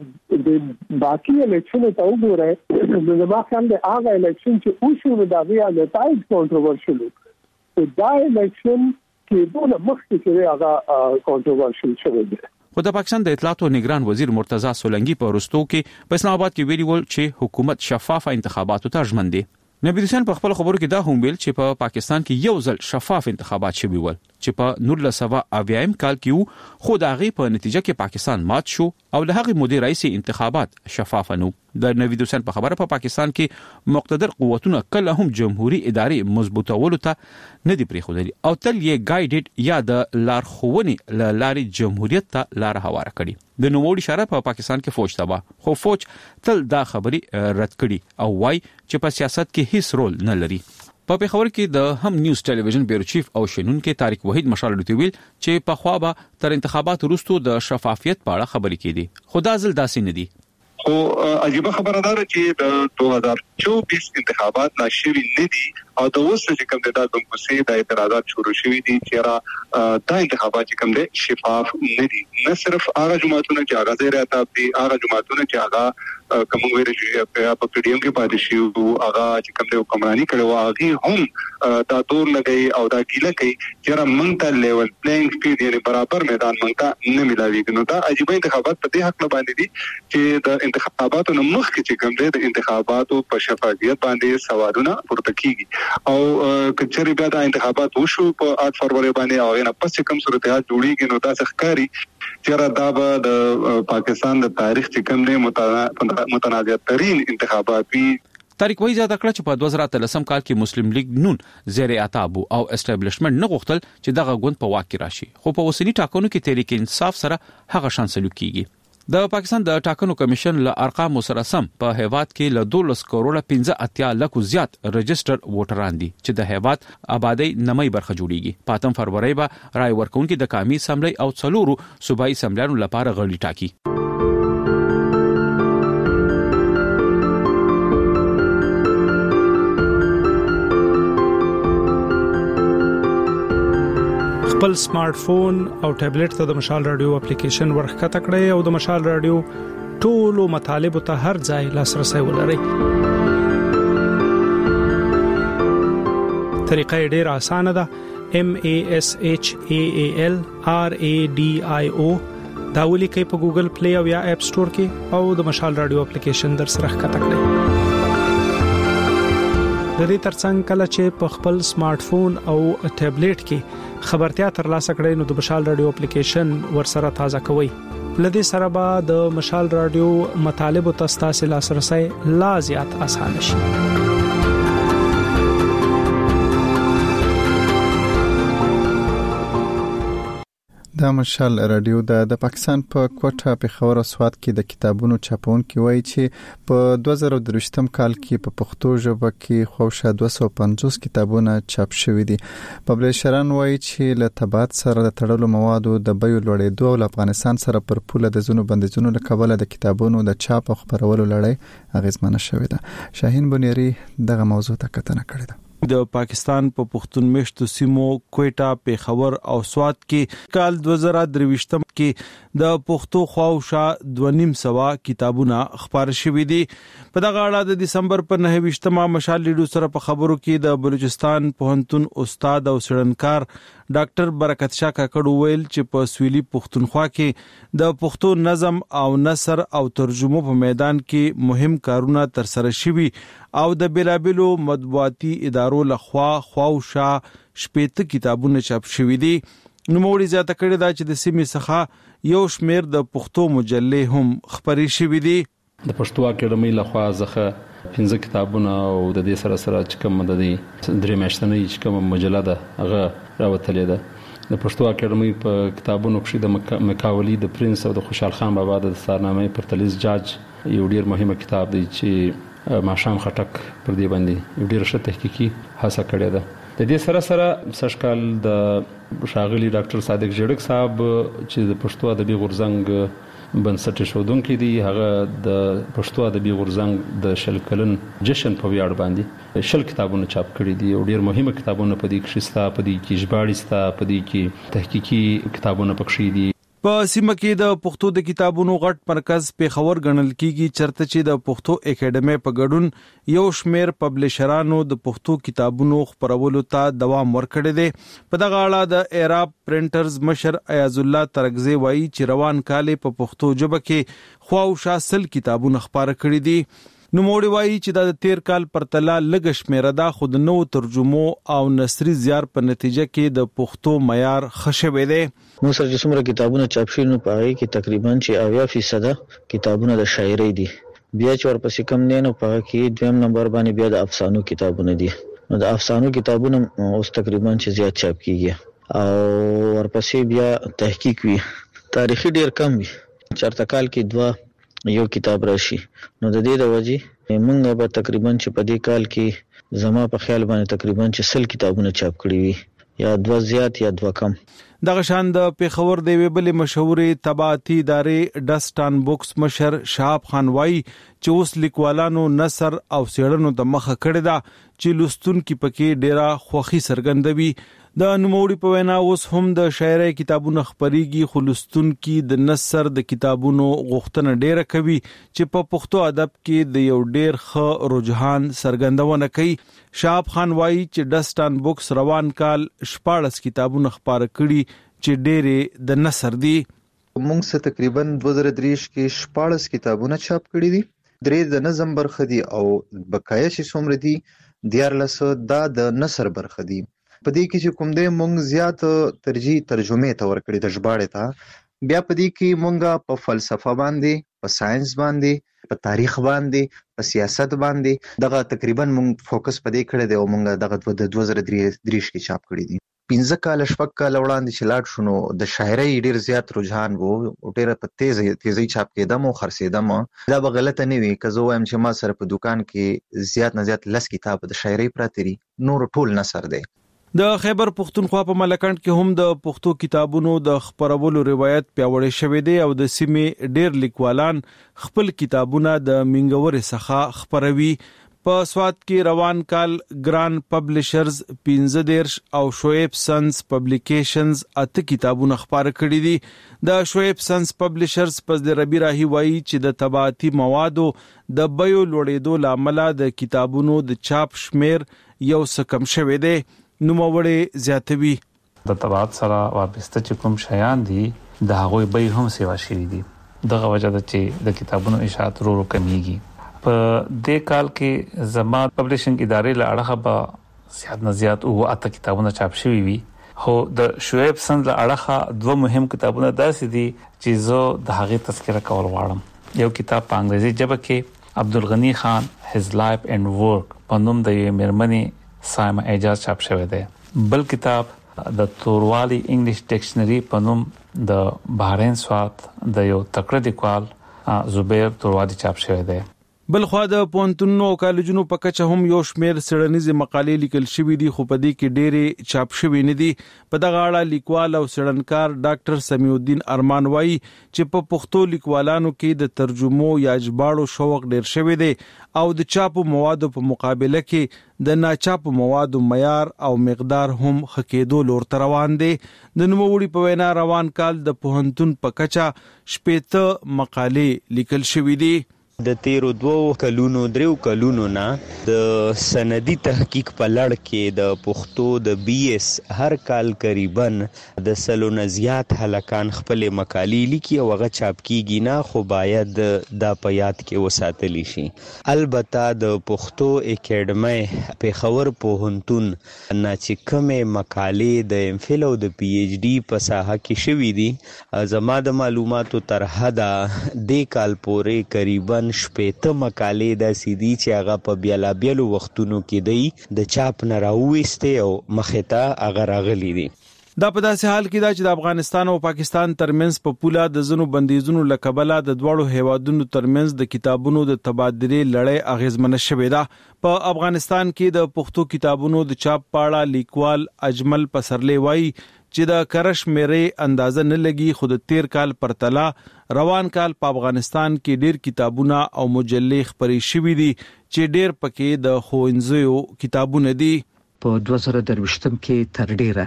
د باقي الیکشن ته وګورئ نو زما خیال دی هغه الیکشن چې اوسونه دا غیا نتایج کنټروورشل او دا الیکشن کې دونه مخکې چې هغه کنټروورشل شوی دی.
خو د پاکستان د اطلاعات او نگران وزیر مرتضی سولنګي په ورستو کې په اسلام آباد کې ویلي ول چې حکومت شفاف انتخاباتو ته ژمن دی. نبی حسین په خپل خبرو کې دا هم ویل چې په پاکستان کې یو ځل شفاف انتخابات شوي ول چې په نولس سوه اویایم کال کې وو خو د هغې په نتیجه کې پاکستان مات شو او د هغې مودې رئیس انتخابات شفاف نه د نوید حسین په خبره په پاکستان کې مقتدر قوتونه کله هم جمهوریت ادارې مضبوطولو ته نه دی پریښودلي او تل یې ګایډډ یا د لارښوونې له لارې جمهوریت ته لار هواره کړي. د نوموړي اشاره په پاکستان کې فوج تبا خو فوج تل دا خبري رد کړي او وايي چې په سیاست کې هیڅ رول نه لري. په پیښور کې د هم نیوز ټلویزیون بیورو چیف او شنونکو طارق وحید مشال لټویل چې په خوا به تر انتخابات وروسته د شفافیت په اړه خبرې کړي خو دا ځل داسې نه دي.
خو عجیب خبره ده چې د دوه هزار چوبیس انتخابات لا شوي نه دي او د اوس چې کوم د دادم کوسي د اعتراضات شروع شوي دي چې را د انتخابات کوم د شفاف نه دي. نه صرف هغه جماعتونه چې هغه زیر اتاب دي هغه جماعتونه چې هغه کوم ویل چې په پی ډی ایم کې پاتې شي او هغه چې کوم د حکمرانی کړو هغه هم دا دور لګي او دا ګیله کوي چې را مونږ ته لیول پلینګ فیلډ یعنی برابر میدان مونږ ته نه ملاويږي. نو دا عجیب انتخابات په دې حق باندې دي چې د انتخاباتو نه مخکې چې کوم د انتخاباتو په شفافیت باندې سوالونه پورته کیږي او کچري بیا د انتخابات وشو په آठ فروری باندې او نه پس کوم صورتحال جوړیږي نو دا ښکاری چې را دا به د پاکستان د تاریخ چې کوم نه متنازع ترين انتخابات وي.
طارق وحید زیاته کړ چې په دوه زره اتلسم کال کې مسلم لیگ نون زیر عتاب او اسټابلیشمنت نه غوښتل چې دغه غوند په واک کې راشي خو په اوسنی ټاکنو کې تحریک انصاف سره هغه شان سلوک کیږي. د پاکستان د ټاکنو کمیشن له ارقام سره سم په هیواد کې له دولس کروڑه پنځه اتیا لکو زیات رجستر ووټران دي چې د هیواد آبادی نمای برخه جوړیږي. په اتم فروری به رای ورکونکو د قومي اسمبلی او څلورو صوبایي اسمبلیانو لپاره غړي ټاکي.
خپل سمارټ فون او ټابلیټ ته د مشال رادیو اپلیکیشن ورخته کړئ او د مشال رادیو ټولو مطالب ته هر ځای لاسرسي ولرئ. طریقه ډیره اسانه ده. M A S H A A L R A D I O دا ولیکئ په ګوګل پلی او یا اپ سٹور کې او د مشال رادیو اپلیکیشن در سره ښکته کړئ. د دې ترڅنګ کله چې په خپل سمارټ فون او ټابلیټ کې خبرتیا ترلاسه کړئ نو د مشال رادیو اپلیکیشن ورسره تازه کوئ. لدې سره به د مشال رادیو مطالب او تاسو لاسرسي لا زیات اسانه شي.
د مشال رادیو د د پاکستان په کوټه پیښور او سوات کې د کتابونو چاپونکي وایي چې په دوه زره درویشتم کال کې په پښتو ژبه کې خوښه دوه سوه پنځوس کتابونه چاپ شوي دي. پبلیشران وایي چې له تبعات سره د تړلو موادو د بیو لوړېدو او افغانستان سره پر پوله د زونو بندیزونو له کبله د کتابونو د چاپ او خپرولو لړۍ اغیزمنه شوې ده. شاهین بنيري دغه موضوع ته کتنه کړې ده.
د پاکستان په پښتون مشتو سیمو کوټه پیښور او سوات کې کال دوه زره درویشتم کې د پښتو خواوشا دوه نیم سوا کتابونه خبر شوې دي. په دغه اړه د دسمبر په نهه ویشتمه مشال لیډو سره په خبرو کې د بلوچستان پوهنتون استاد او سړنکار ډاکټر برکت شاه کاکړ ویل چې په سویلي پښتونخوا کې د پښتو نظم او نثر او ترجمه په میدان کې مهم کارونه تر سره شوي او د بلابلو مطبوعاتي ادارو لخوا خواوشا شپږ کتابونه چاپ شوي دي. نو موږ زیاته کړی دا چې د سیمې څخه یو شمیر د پښتو مجلې هم خبري شوي دي.
د پښتو اکیډمي لخوا ځخه پنځه کتابونه او د دې سره سره چې کوم د دې درې میاشتنۍ چې کوم مجله ده هغه راوتلې ده. د پښتو اکیډمي په کتابونو کې د مکاولی د پرنس او د خوشحال خان بابا د دستارنامې پرتلیز جاج یو ډیر مهمه کتاب دی چې ماشام خټک پر دې باندې یو ډیر ښه تحقیقي هڅه کړې ده. د دې سره سره سشکال د شاغلی ډاکټر صادق جړک صاحب چې د پښتو ادبي غورځنګ بنسټ شودونکو دي هغه د پښتو ادبي غورځنګ د شل کلن جشن په ویاړ باندې شل کتابونه چاپ کړي دي او ډیر مهمه کتابونه په دې کې شته په دې کې ژباړې شته په دې کې تحقیقي کتابونه پکښې دي.
په سیمه کې د پښتو د کتابونو غټ مرکز پیښور ګڼل کیږي چرته چې د پښتو اکیډمي په ګډون یو شمیر پبلشرانو د پښتو کتابونو خپرولو ته دوام ورکړی دی. په دغه اړه د ایراب پرنټرز مشر ایاز الله ترغزی وایي چې روان کال په پښتو ژبه کې خواوشا سل کتابونه خپاره کړي دي. نو موړي وایي چې د تیر کال پرتله لږ شمیره ده، خو د نو ترجمو او نثري زیار په نتیجه کې د پښتو معیار ښه شوی دی.
نو سره چې څومره کتابونه چاپ شوي نو په هغې کې تقریبا چې اویا فیصده کتابونه د شاعرۍ دي. بیا چې ورپسې کم دی نو په هغه کې دویم نمبر باندې بیا د افسانو کتابونه دي. نو د افسانو کتابونه اوس تقریبا چې زیات چاپ کیږي او ورپسې بیا تحقیق وي. تاریخي ډیر کم وي، چرته کال کې دوه یو کتاب راشي. نو د دې د وجې موږ به تقریبا چې په دې کال کې زما په خیال باندې تقریبا چې سل کتابونه چاپ کړي وي، یا دوه زیات یا دوه کم.
دغه شان د پیښور د ویبل مشهورې طباعتي ادارې ډسټان بوکس مشر شهاب خان وایي چې اوس لیکوالانو نثر او څېړنو ته مخه کړې ده چې لوستونکي پکې ډیره خوښي څرګندوي. د نوموړي په وینا اوس هم د شاعرۍ کتابونه خپرېږي، خو لوستونکي د نثر د کتابونو غوښتنه ډیره کوي چې په پښتو ادب کې د یو ډیر ښه رجحان څرګندونه کوي. شهاب خان وایي چې ډسټان بوکس روان کال شپاړس کتابونه خپاره کړي چې ډېرې د نثر دي.
موږ څه تقریبا دوه زره درې کې شپاړس کتابونه چاپ کړي دي، درې د نظم برخه دي او بقایا چې څومره دي دیارلس دا د نثر برخه دي. په دې کې چې کوم دی موږ زیات ترجیح ترجمه ته ورکړي د ژباړې ته. بیا په دې کې موږ په فلسفه باندې، په ساينس باندې، په تاریخ باندې، په سیاست باندې دغه تقریبا موږ فوکس په دې کړی دی او موږ دغه د دوه زره درې کې چاپ کړی دي. پنځه کال شپږ کال وړاندې چې لاړ شو نو د شاعرۍ ډیر زیات رجحان وو او ډیر په تیز تیزی چاپ کېدم او خرڅېدم. دا به غلطه نه وي که زه وایم چې ما سره په دکان کې زیات نه زیات لس کتاب د شاعرۍ پراته دي، نور ټول نثر دی.
د خیبر پښتونخوا په ملکند کې هم د پښتو کتابونو د خپرولو روایت پیاوړی شوی دی او د سیمې ډیر لیکوالان خپل کتابونه د منګورې څخه خپروي. په سواد کې روان کال ګران پبلشرز پنځه دیرش او شعیب سنس پبلیکیشنز اته کتابونه خپاره کړي دي. د شعیب سنس پبلشرز پس د ربی راهی وایي چې د طباعتي موادو د بیو لوړېدو لامل د کتابونو د چاپ شمیر یو څه کم شوی دی. نوموړی زیاتوي
د طباعت سره وابسته چې کوم شیان دي د هغوی بیې هم سیوا شوي دي. دغه وجه ده چې د کتابونو اشاعت ورو ورو کمیږي. په دې کال کې زما پبلشنګ ادارې له اړخه به زیات نه زیات اوه اته کتابونه چاپ شوي وي، خو د شعیب سند له اړخه دوه مهم کتابونه داسې دي چې زه د هغې تذکره کول غواړم. یو کتاب په انګریزي ژبه کې عبدالغنی خان his life and work په نوم د یوې مېرمنې سایمه اعجاز چاپ شوی دی. بل کتاب د توروالی انګلیش ډکشنری په نوم د بحرین سوات د یو تکړه لیکوال زبیر توروالی چاپ شوی دی.
بل خو د پونتونو او کالجونو په کچه هم یو شمیر سړنیزه مقالې لیکل شوې دي، خو په دې کې ډېرې چاپ شوې نه دي. په دغه اړه لیکوال او څېړنکار ډاکټر سمیع الدین ارمان وایي چې په پښتو لیکوالانو کې د ترجمو یا ژباړو شوق ډېر شوی دی او د چاپو موادو په مقابله کې د ناچاپو موادو معیار او مقدار هم ښه کېدو لور ته روان دی. د نوموړي په وینا روان کال د پوهنتون په کچه شپېته مقالې لیکل شوې دي.
د تیرو دوو کلونو دریو کلونو نه د سندي تحقیق په لړ کې د پښتو د بي اس هر کال قریبا د سلو نه زیات هلکان خپل مقالې لیکي او هغه چاپ کیږي نه، خو باید دا په یاد کې وساتلی شي. البته د پښتو اکیډمي پیښور پوهنتون نه چې کومې مقالې د ام فل او د پی ایچ ډي په ساحه کې شوي دي، زما د معلوماتو تر حده دې کال پورې قریبا شپېته مقالې داسې دي چې هغه په بیلابیلو وختونو کې دی د چاپ نه راوویستې او مخې ته هغه راغلي دي.
دا په داسې حال کې دا چې د افغانستان او پاکستان ترمنځ په پوله د ځینو بندیزونو له کبله د دواړو هیوادونو ترمنځ د کتابونو د تبادلې لړۍ اغیزمنه شوې ده. په افغانستان کې د پښتو کتابونو د چاپ په اړه لیکوال اجمل پسرلی وایي چې د کرش مېرې اندازه نه لګي، خو د تیر کال پرتله روان کال په افغانستان کې ډیر کتابونه او مجلې خپرې شوي دي چې ډیر پکې د ښوونځیو کتابونه دي.
په دوه زره درویشتم کې تر ډیره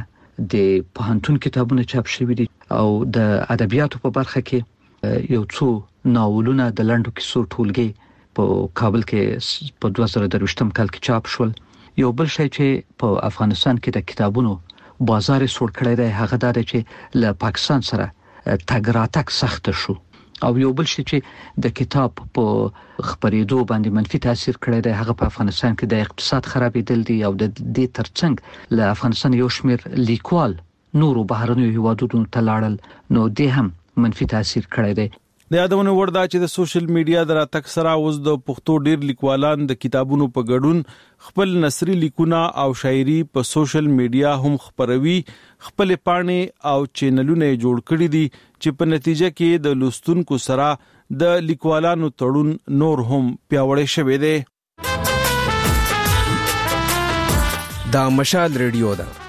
د پوهنتون کتابونه چاپ شوي دي او د ادبیاتو په برخه کې یو څو ناولونه د لنډو کیسو ټولګي په کابل کې په دوه زره درویشتم کال کې چاپ شول. یو بل شی چې په افغانستان کې د کتابونو بازار سور کړی دی هغه دا دی چې له پاکستان سره تګ راتګ سخت شو. او یو بل شي چې د کتاب په خبرېدو باندې منفي تاثیر کړی دی هغه په افغانستان کې د اقتصاد خرابېدل دي او د دې ترڅنګ له افغانستان یو شمېر لیکوال نورو بهرنیو هیوادونو ته لاړل نو دې هم منفي تاثیر کړی دی.
د یادونه وردا چې د سوشل میډیا د راتګ سره اوس د پښتو ډیر لیکوالان د کتابونو په ګډون خپل نثري لیکونه او شاعري په سوشل میډیا هم خپروي، خپل پاڼې او چینلونه جوړ کړي دي چې په نتیجه کې د لوستونکو سره د لیکوالانو تړون نور هم پیاوړی شوی دی.
دا مشال ریډیو ده